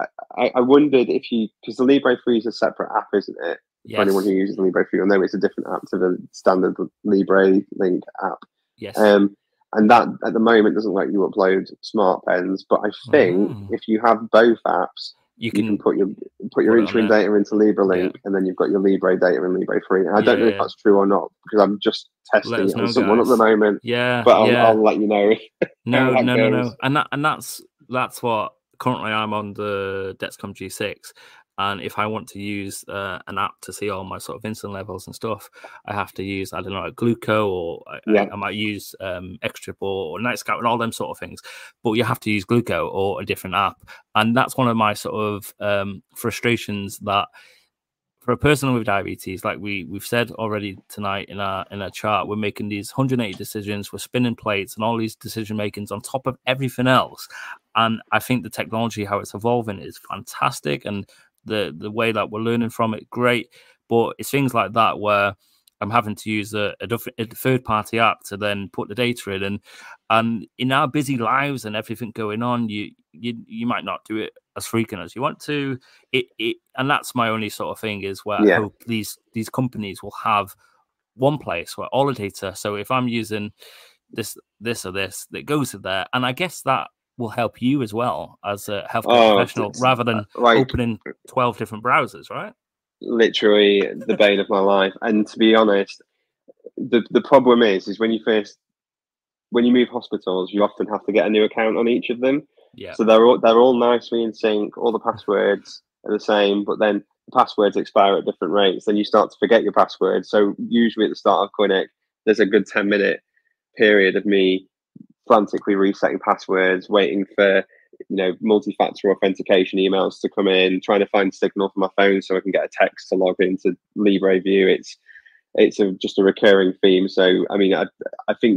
I, I wondered if you, because the Libre three is a separate app, isn't it? Yes. For anyone who uses Libre three, you'll know it's a different app to the standard Libre Link app. Yes. Um, and that at the moment doesn't let you upload smart pens, but I think oh. if you have both apps, you can, you can put your put your insulin data into Libre Link, yeah. and then you've got your Libre data in Libre three. And I don't yeah, know if that's true or not because I'm just testing it on know, someone guys. At the moment. Yeah, but I'll, yeah. I'll let you know. No, no, no, no, and that and that's that's what currently I'm on the Dexcom G six. And if I want to use uh, an app to see all my sort of insulin levels and stuff, I have to use, I don't know, a Gluco, or I, yeah. I, I might use um, Xtrip or, or Night Scout and all them sort of things. But you have to use Gluco or a different app. And that's one of my sort of um, frustrations that for a person with diabetes, like we, we've said already tonight in our, in our chart, we're making these one hundred eighty decisions, we're spinning plates and all these decision makings on top of everything else. And I think the technology, how it's evolving, is fantastic. And the the way that we're learning from it, great, but it's things like that where I'm having to use a, a, a third party app to then put the data in, and and in our busy lives and everything going on, you you you might not do it as frequent as you want to. It it and that's my only sort of thing is where yeah. I hope these these companies will have one place where all the data. So if I'm using this this or this, that goes to there, and I guess that will help you as well as a healthcare oh, professional rather than like, opening twelve different browsers, right? Literally the bane of my life. And to be honest, the the problem is, is when you first, when you move hospitals, you often have to get a new account on each of them. Yeah. So they're all, they're all nicely in sync. All the passwords are the same, but then the passwords expire at different rates. Then you start to forget your password. So usually at the start of clinic, there's a good ten minute period of me frantically resetting passwords, waiting for, you know, multi-factor authentication emails to come in, trying to find signal for my phone so I can get a text to log into Libre View. It's it's a, just a recurring theme. So I mean, I I think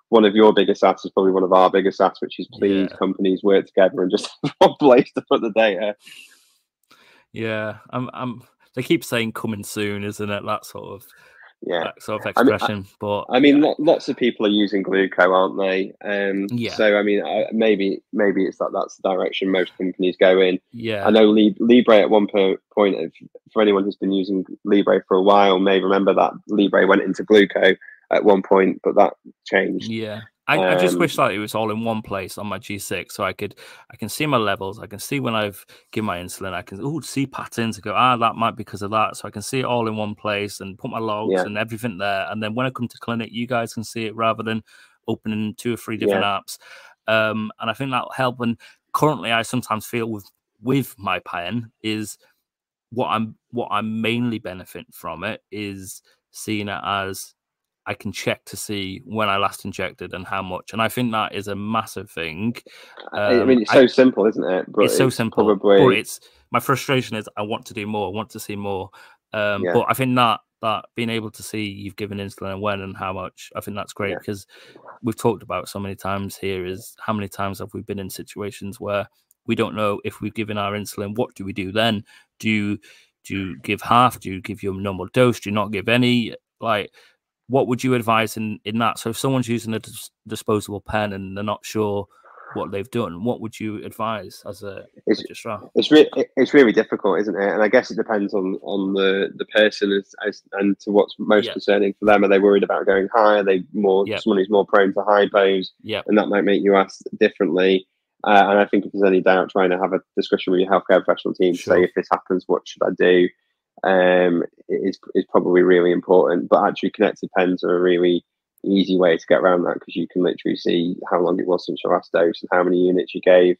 one of your biggest apps is probably one of our biggest apps, which is please Yeah. companies work together and just have one place to put the data. Yeah, I'm. I'm. They keep saying coming soon, isn't it? That sort of. Yeah, That sort of I mean, expression. I, but I mean, yeah, lo- lots of people are using Gluco, aren't they? Um, yeah, so I mean, I, maybe maybe it's that that's the direction most companies go in. yeah. I know Lib- Libre at one po- point, if, for anyone who's been using Libre for a while, may remember that Libre went into Gluco at one point, but that changed. Yeah. I, um, I just wish that it was all in one place on my G six, so I could I can see my levels, I can see when I've given my insulin, I can oh see patterns, I go ah that might be because of that, so I can see it all in one place and put my logs Yeah. and everything there, and then when I come to clinic, you guys can see it rather than opening two or three different Yeah. apps, um, and I think that'll help. And currently, I sometimes feel with with my pen is what I'm what I'm mainly benefit from it is seeing it as I can check to see when I last injected and how much, and I think that is a massive thing. Um, I mean, it's so I, simple, isn't it? But it's so it's simple, probably but it's my frustration is I want to do more, I want to see more. Um, yeah. But I think that that being able to see you've given insulin and when and how much, I think that's great, Yeah. because we've talked about so many times here is how many times have we been in situations where we don't know if we've given our insulin, what do we do then? Do you do you give half? Do you give your normal dose? Do you not give any? Like, what would you advise in, in that? So if someone's using a dis- disposable pen and they're not sure what they've done, what would you advise as a It's registrar? it's really it's really difficult, isn't it? And I guess it depends on on the the person as, as and to what's most Yeah. concerning for them. Are they worried about going high? Are they more Yeah. someone who's more prone to hypos? Yeah. And that might make you ask differently. Uh, and I think if there's any doubt, trying to have a discussion with your healthcare professional team to Sure. say if this happens, what should I do? Um, is is probably really important. But actually, connected pens are a really easy way to get around that, because you can literally see how long it was since your last dose and how many units you gave.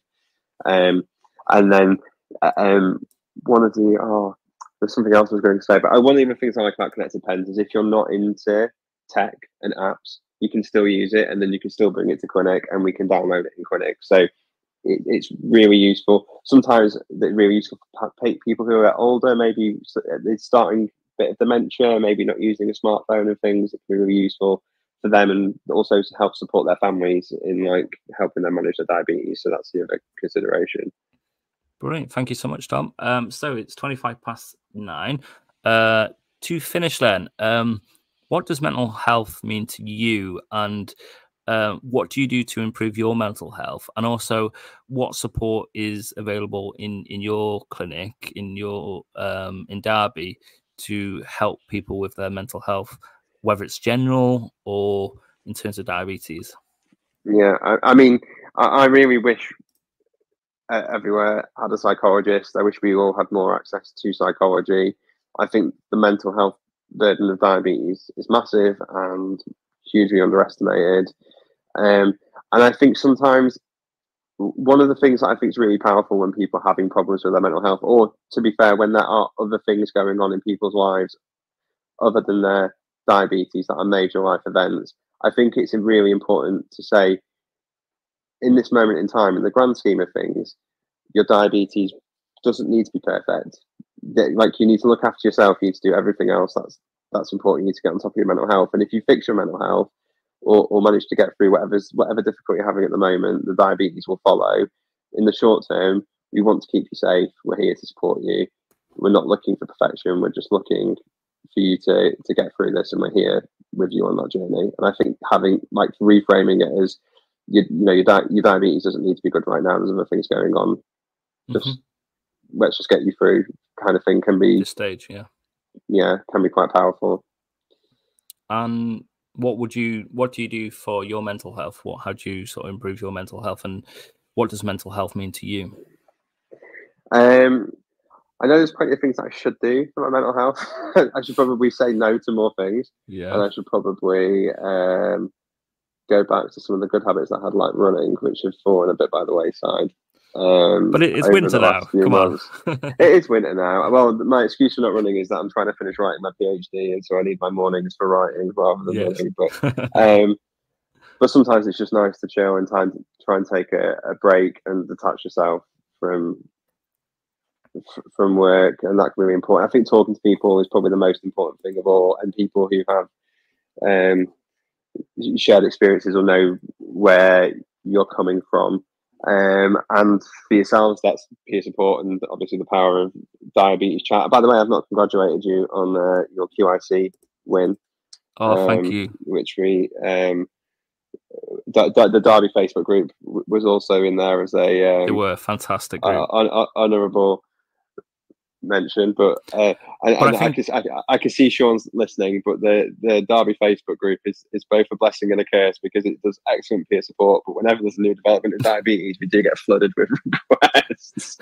Um, and then um, one of the oh, there's something else I was going to say, but one of the things I like about connected pens is if you're not into tech and apps, you can still use it, and then you can still bring it to clinic, and we can download it in clinic. So it, it's really useful. Sometimes it's really useful for people who are older, maybe it's starting a bit of dementia, maybe not using a smartphone and things. It can be really useful for them, and also to help support their families in like helping them manage their diabetes. So that's the other consideration. Brilliant. Thank you so much, Tom. Um, so it's twenty-five past nine. Uh, to finish then, um, what does mental health mean to you, and uh, what do you do to improve your mental health? And also, what support is available in, in your clinic, in your um, in Derby, to help people with their mental health, whether it's general or in terms of diabetes? Yeah, I, I mean, I, I really wish uh, everywhere had a psychologist. I wish we all had more access to psychology. I think the mental health burden of diabetes is massive and hugely underestimated. Um, and I think sometimes one of the things that I think is really powerful when people are having problems with their mental health, or to be fair, when there are other things going on in people's lives other than their diabetes that are major life events, I think it's really important to say, in this moment in time, in the grand scheme of things, your diabetes doesn't need to be perfect. Like, you need to look after yourself. You need to do everything else that's that's important. You need to get on top of your mental health. And if you fix your mental health, or, or manage to get through whatever's whatever difficulty you're having at the moment, the diabetes will follow. In the short term, we want to keep you safe. We're here to support you. We're not looking for perfection. We're just looking for you to to get through this, and we're here with you on that journey. And I think having like reframing it as you, you know your di- your diabetes doesn't need to be good right now. There's other things going on. Just mm-hmm. let's just get you through, kind of thing, can be this stage. Yeah, yeah, can be quite powerful. And what would you what do you do for your mental health? What how do you sort of improve your mental health, and what does mental health mean to you? Um, I know there's plenty of things that I should do for my mental health. I should probably say no to more things. Yeah. And I should probably um, go back to some of the good habits I had, like running, which have fallen a bit by the wayside. Um, but it's winter now. Come months. on. It is winter now. Well, my excuse for not running is that I'm trying to finish writing my PhD, and so I need my mornings for writing rather than yes. running. But um, but sometimes it's just nice to chill and time to try and take a, a break and detach yourself from from work, and that's really important. I think talking to people is probably the most important thing of all, and people who have um, shared experiences or know where you're coming from. Um, and for yourselves, that's peer support and obviously the power of Diabetes Chat. By the way, I've not congratulated you on uh, your Q I C win. Oh, um, thank you. Which we, um, the, the Derby Facebook group was also in there as a um, they were a fantastic group. Uh, un- honourable mention, but uh, and, but and I, think... I, can, I, I can see Sean's listening, but the the Derby Facebook group is, is both a blessing and a curse because it does excellent peer support, but whenever there's a new development of diabetes, we do get flooded with requests.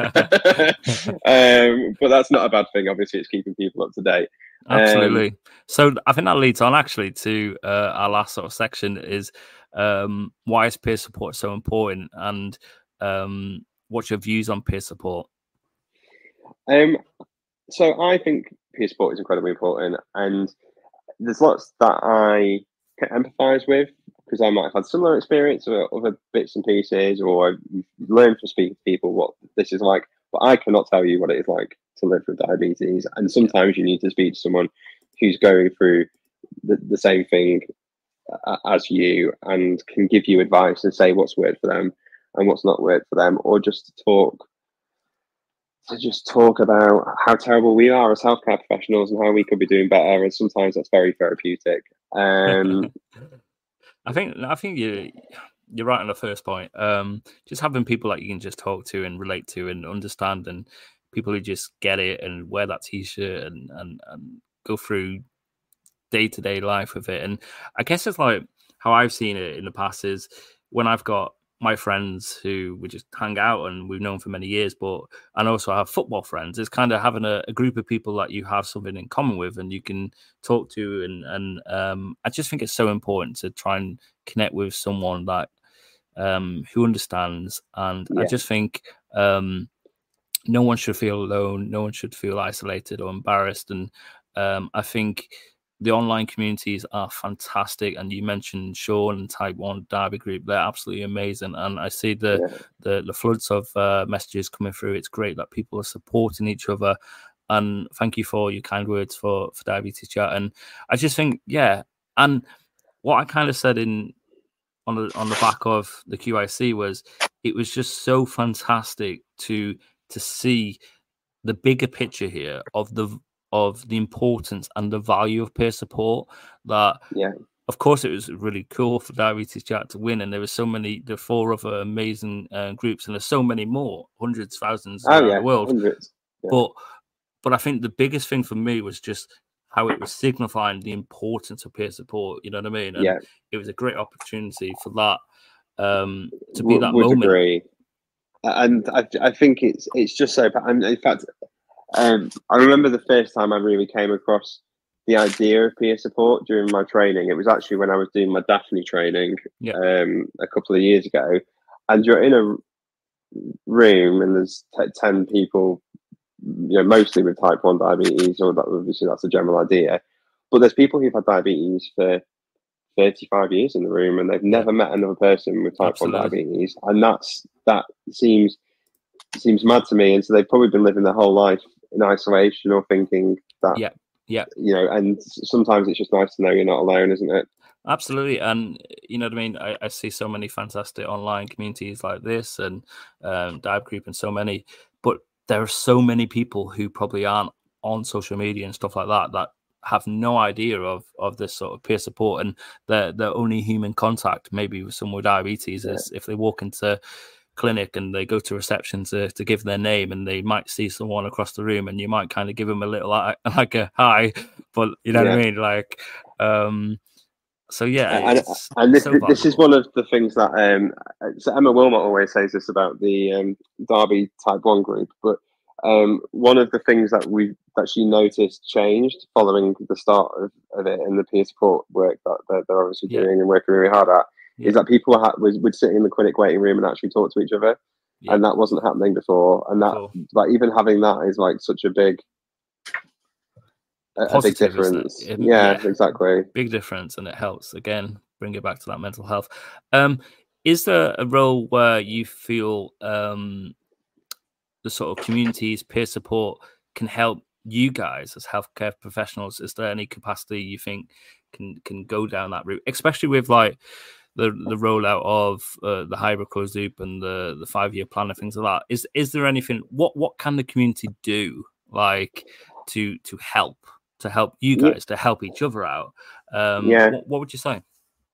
um, but that's not a bad thing. Obviously, it's keeping people up to date. Absolutely. Um, so I think that leads on actually to uh, our last sort of section is um, why is peer support so important, and um, what's your views on peer support? Um, so I think peer support is incredibly important, and there's lots that I can empathise with because I might have had similar experience or other bits and pieces, or I've learned from speaking to people what this is like. But I cannot tell you what it is like to live with diabetes, and sometimes you need to speak to someone who's going through the, the same thing as you and can give you advice and say what's worked for them and what's not worked for them, or just to talk to just talk about how terrible we are as healthcare professionals and how we could be doing better. And sometimes that's very therapeutic. Um, I think I think you you're right on the first point. Um, just having people that you can just talk to and relate to and understand, and people who just get it and wear that t-shirt and and, and go through day-to-day life with it. And I guess it's like how I've seen it in the past is when I've got my friends who we just hang out and we've known for many years, but and also I have football friends. It's kind of having a, a group of people that you have something in common with and you can talk to, and and um, I just think it's so important to try and connect with someone that um, who understands. And yeah. I just think um, no one should feel alone. No one should feel isolated or embarrassed. And um, I think the online communities are fantastic, and you mentioned Sean and Type One Derby Group; they're absolutely amazing. And I see the yeah. the, the floods of uh, messages coming through. It's great that people are supporting each other. And thank you for your kind words for for Diabetes Chat. And I just think, yeah. And what I kind of said in on the on the back of the Q I C was, it was just so fantastic to to see the bigger picture here of the. of the importance and the value of peer support. That, yeah, of course, it was really cool for Diabetes Chat to win, and there were so many, there were four other amazing uh, groups, and there's so many more, hundreds, thousands oh, around yeah, the world. Hundreds. Yeah. But, but I think the biggest thing for me was just how it was signifying the importance of peer support. You know what I mean? And yeah, it was a great opportunity for that um, to be w- that would moment. Agree. And I, I think it's it's just so. And in fact, um, I remember the first time I really came across the idea of peer support during my training. It was actually when I was doing my Daphne training yeah. um, a couple of years ago. And you're in a room and there's t- ten people, you know, mostly with type one diabetes, or that obviously that's the general idea. But there's people who've had diabetes for thirty-five years in the room and they've never yeah. met another person with type Absolutely. one diabetes. And that's that seems seems mad to me. And so they've probably been living their whole life in isolation or thinking that, yeah, yeah, you know, and sometimes it's just nice to know you're not alone, isn't it? Absolutely. And you know what I mean? I, I see so many fantastic online communities like this and um, Dive Group and so many, but there are so many people who probably aren't on social media and stuff like that, that have no idea of, of this sort of peer support, and their, their only human contact maybe with someone with diabetes yeah. is if they walk into clinic and they go to reception to, to give their name, and they might see someone across the room and you might kind of give them a little like a hi, but you know yeah. what I mean? Like, um, so yeah, and, and this, so this is one of the things that um, so Emma Wilmot always says this about the um, Derby Type One group, but um, one of the things that we that she noticed changed following the start of, of it and the peer support work that they're, they're obviously yeah. doing and working really hard at yeah. is that people ha- was, would sit in the clinic waiting room and actually talk to each other, yeah. and that wasn't happening before, and that cool. like even having that is like such a big. A, Positive, a big difference. It, yeah, yeah, exactly. Big difference, and it helps again bring it back to that mental health. Um, is there a role where you feel um, the sort of communities, peer support can help you guys as healthcare professionals? Is there any capacity you think can can go down that route, especially with like the the rollout of uh, the hybrid closed loop and the the five year plan and things like that. Is is there anything? What what can the community do like to to help to help you guys yeah. to help each other out? Um, yeah. What, what would you say?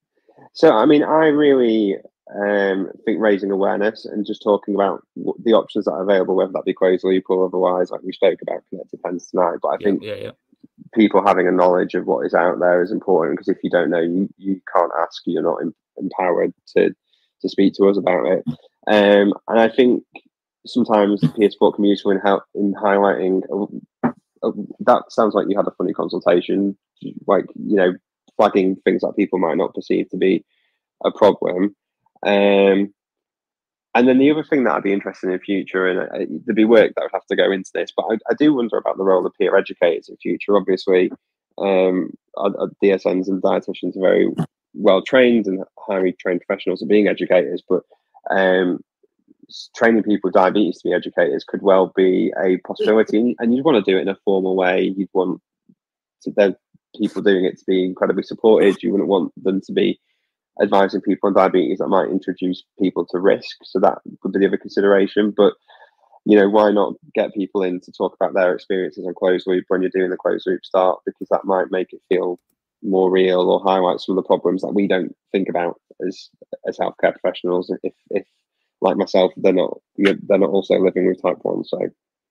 So I mean, I really um, think raising awareness and just talking about the options that are available, whether that be closed loop or otherwise, like we spoke about connected pens tonight. But I yeah, think yeah, yeah. people having a knowledge of what is out there is important, because if you don't know, you, you can't ask. You're not em- empowered to to speak to us about it. Um, and I think sometimes the peer support community in, help, in highlighting uh, uh, that sounds like you had a funny consultation, like, you know, flagging things that people might not perceive to be a problem. Um, and then the other thing that I'd be interested in in future, and uh, there'd be work that would have to go into this, but I, I do wonder about the role of peer educators in future. Obviously, um, our, our D S Ns and dietitians are very well trained and highly trained professionals at being educators, but um, training people with diabetes to be educators could well be a possibility. And you'd want to do it in a formal way. You'd want to, the people doing it to be incredibly supported. You wouldn't want them to be advising people on diabetes that might introduce people to risk. So that could be the other consideration. But, you know, why not get people in to talk about their experiences on closed loop when you're doing the closed loop start, because that might make it feel more real or highlight some of the problems that we don't think about as as healthcare professionals. If, if like myself, they're not they're not also living with type one. So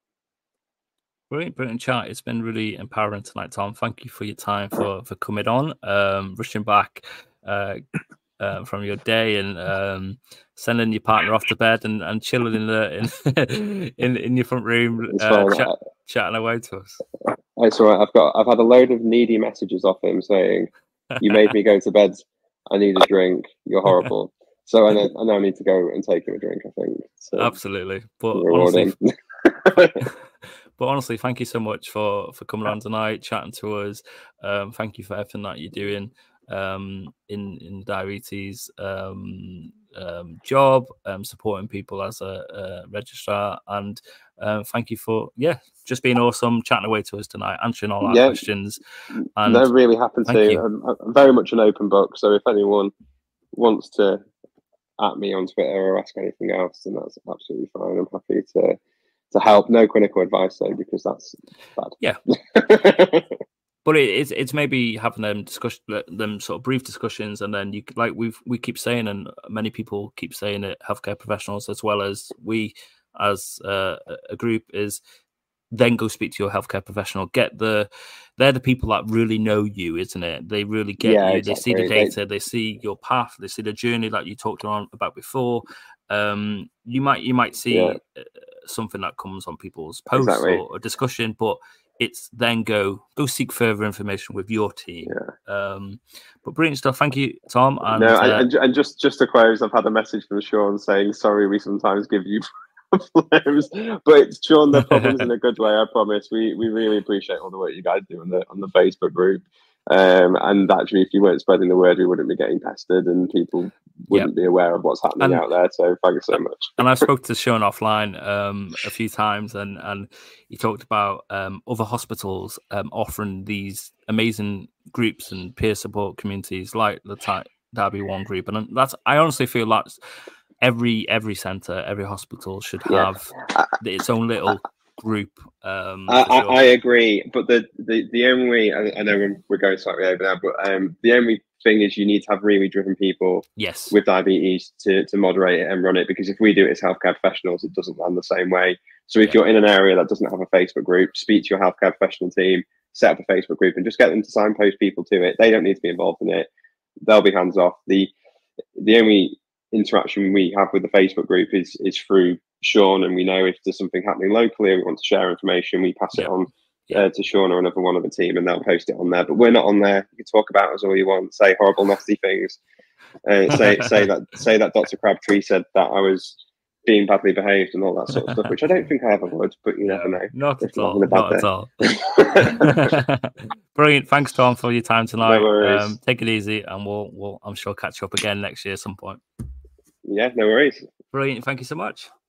brilliant, brilliant chat. It's been really empowering tonight, Tom. Thank you for your time for for coming on, um, rushing back uh, uh, from your day and um, sending your partner off to bed and, and chilling in the in in, in your front room, uh, chat, chatting away to us. It's all right. I've got I've had a load of needy messages off him saying, "You made me go to bed. I need a drink. You're horrible." So I, I now need to go and take him a drink, I think. So, absolutely. But honestly, but honestly, thank you so much for, for coming on tonight, chatting to us. Um, thank you for everything that you're doing um, in, in diabetes um, um, job, um, supporting people as a, a registrar. And um, thank you for, yeah, just being awesome, chatting away to us tonight, answering all our yeah, questions. And no, really happy to. I'm, I'm very much an open book. So if anyone wants to at me on Twitter or ask anything else, then that's absolutely fine. I'm happy to to help. No clinical advice though, because that's bad. Yeah. But it, it's it's maybe having them discuss them sort of brief discussions, and then you like we've we keep saying, and many people keep saying it, healthcare professionals as well as we as uh, a group, is then go speak to your healthcare professional. Get the they're the people that really know you, isn't it? They really get yeah, you. Exactly. They see the data. They, they see your path. They see the journey that you talked on about before. Um, you might you might see yeah. uh, something that comes on people's posts exactly. or a discussion, but it's then go go seek further information with your team. Yeah. Um, but brilliant stuff. Thank you, Tom. And, no, uh, and, and just just to close, I've had a message from Sean saying, "Sorry, we sometimes give you problems," but it's Sean, the problems in a good way. I promise. We we really appreciate all the work you guys do on the on the Facebook group. Um, and actually, if you weren't spreading the word, we wouldn't be getting pestered, and people wouldn't yep. be aware of what's happening and, out there. So thank you so much. And I spoke to Sean offline um, a few times, and and he talked about um, other hospitals um, offering these amazing groups and peer support communities like the Type Derby One group, and that's I honestly feel that's every every centre, every hospital should have yeah. its own little. group. Um, I, sure. I, I agree, but the the the only I, I know we're, we're going slightly over now, but um, the only thing is you need to have really driven people, yes, with diabetes to to moderate it and run it. Because if we do it as healthcare professionals, it doesn't land the same way. So if yeah. you're in an area that doesn't have a Facebook group, speak to your healthcare professional team, set up a Facebook group, and just get them to signpost people to it. They don't need to be involved in it; they'll be hands off. the The only interaction we have with the Facebook group is is through Sean, and we know if there's something happening locally or we want to share information, we pass yeah. it on yeah. uh, to Sean or another one of the team, and they'll post it on there. But we're not on there. You can talk about us all you want, say horrible, nasty things, uh, say say that say that Doctor Crabtree said that I was being badly behaved and all that sort of stuff, which I don't think I ever would, but you no, never know. Not at all. Not at all. Brilliant. Thanks, Tom, for your time tonight. No worries. Um, take it easy, and we'll we'll I'm sure catch up again next year at some point. Yeah, no worries. Brilliant. Thank you so much.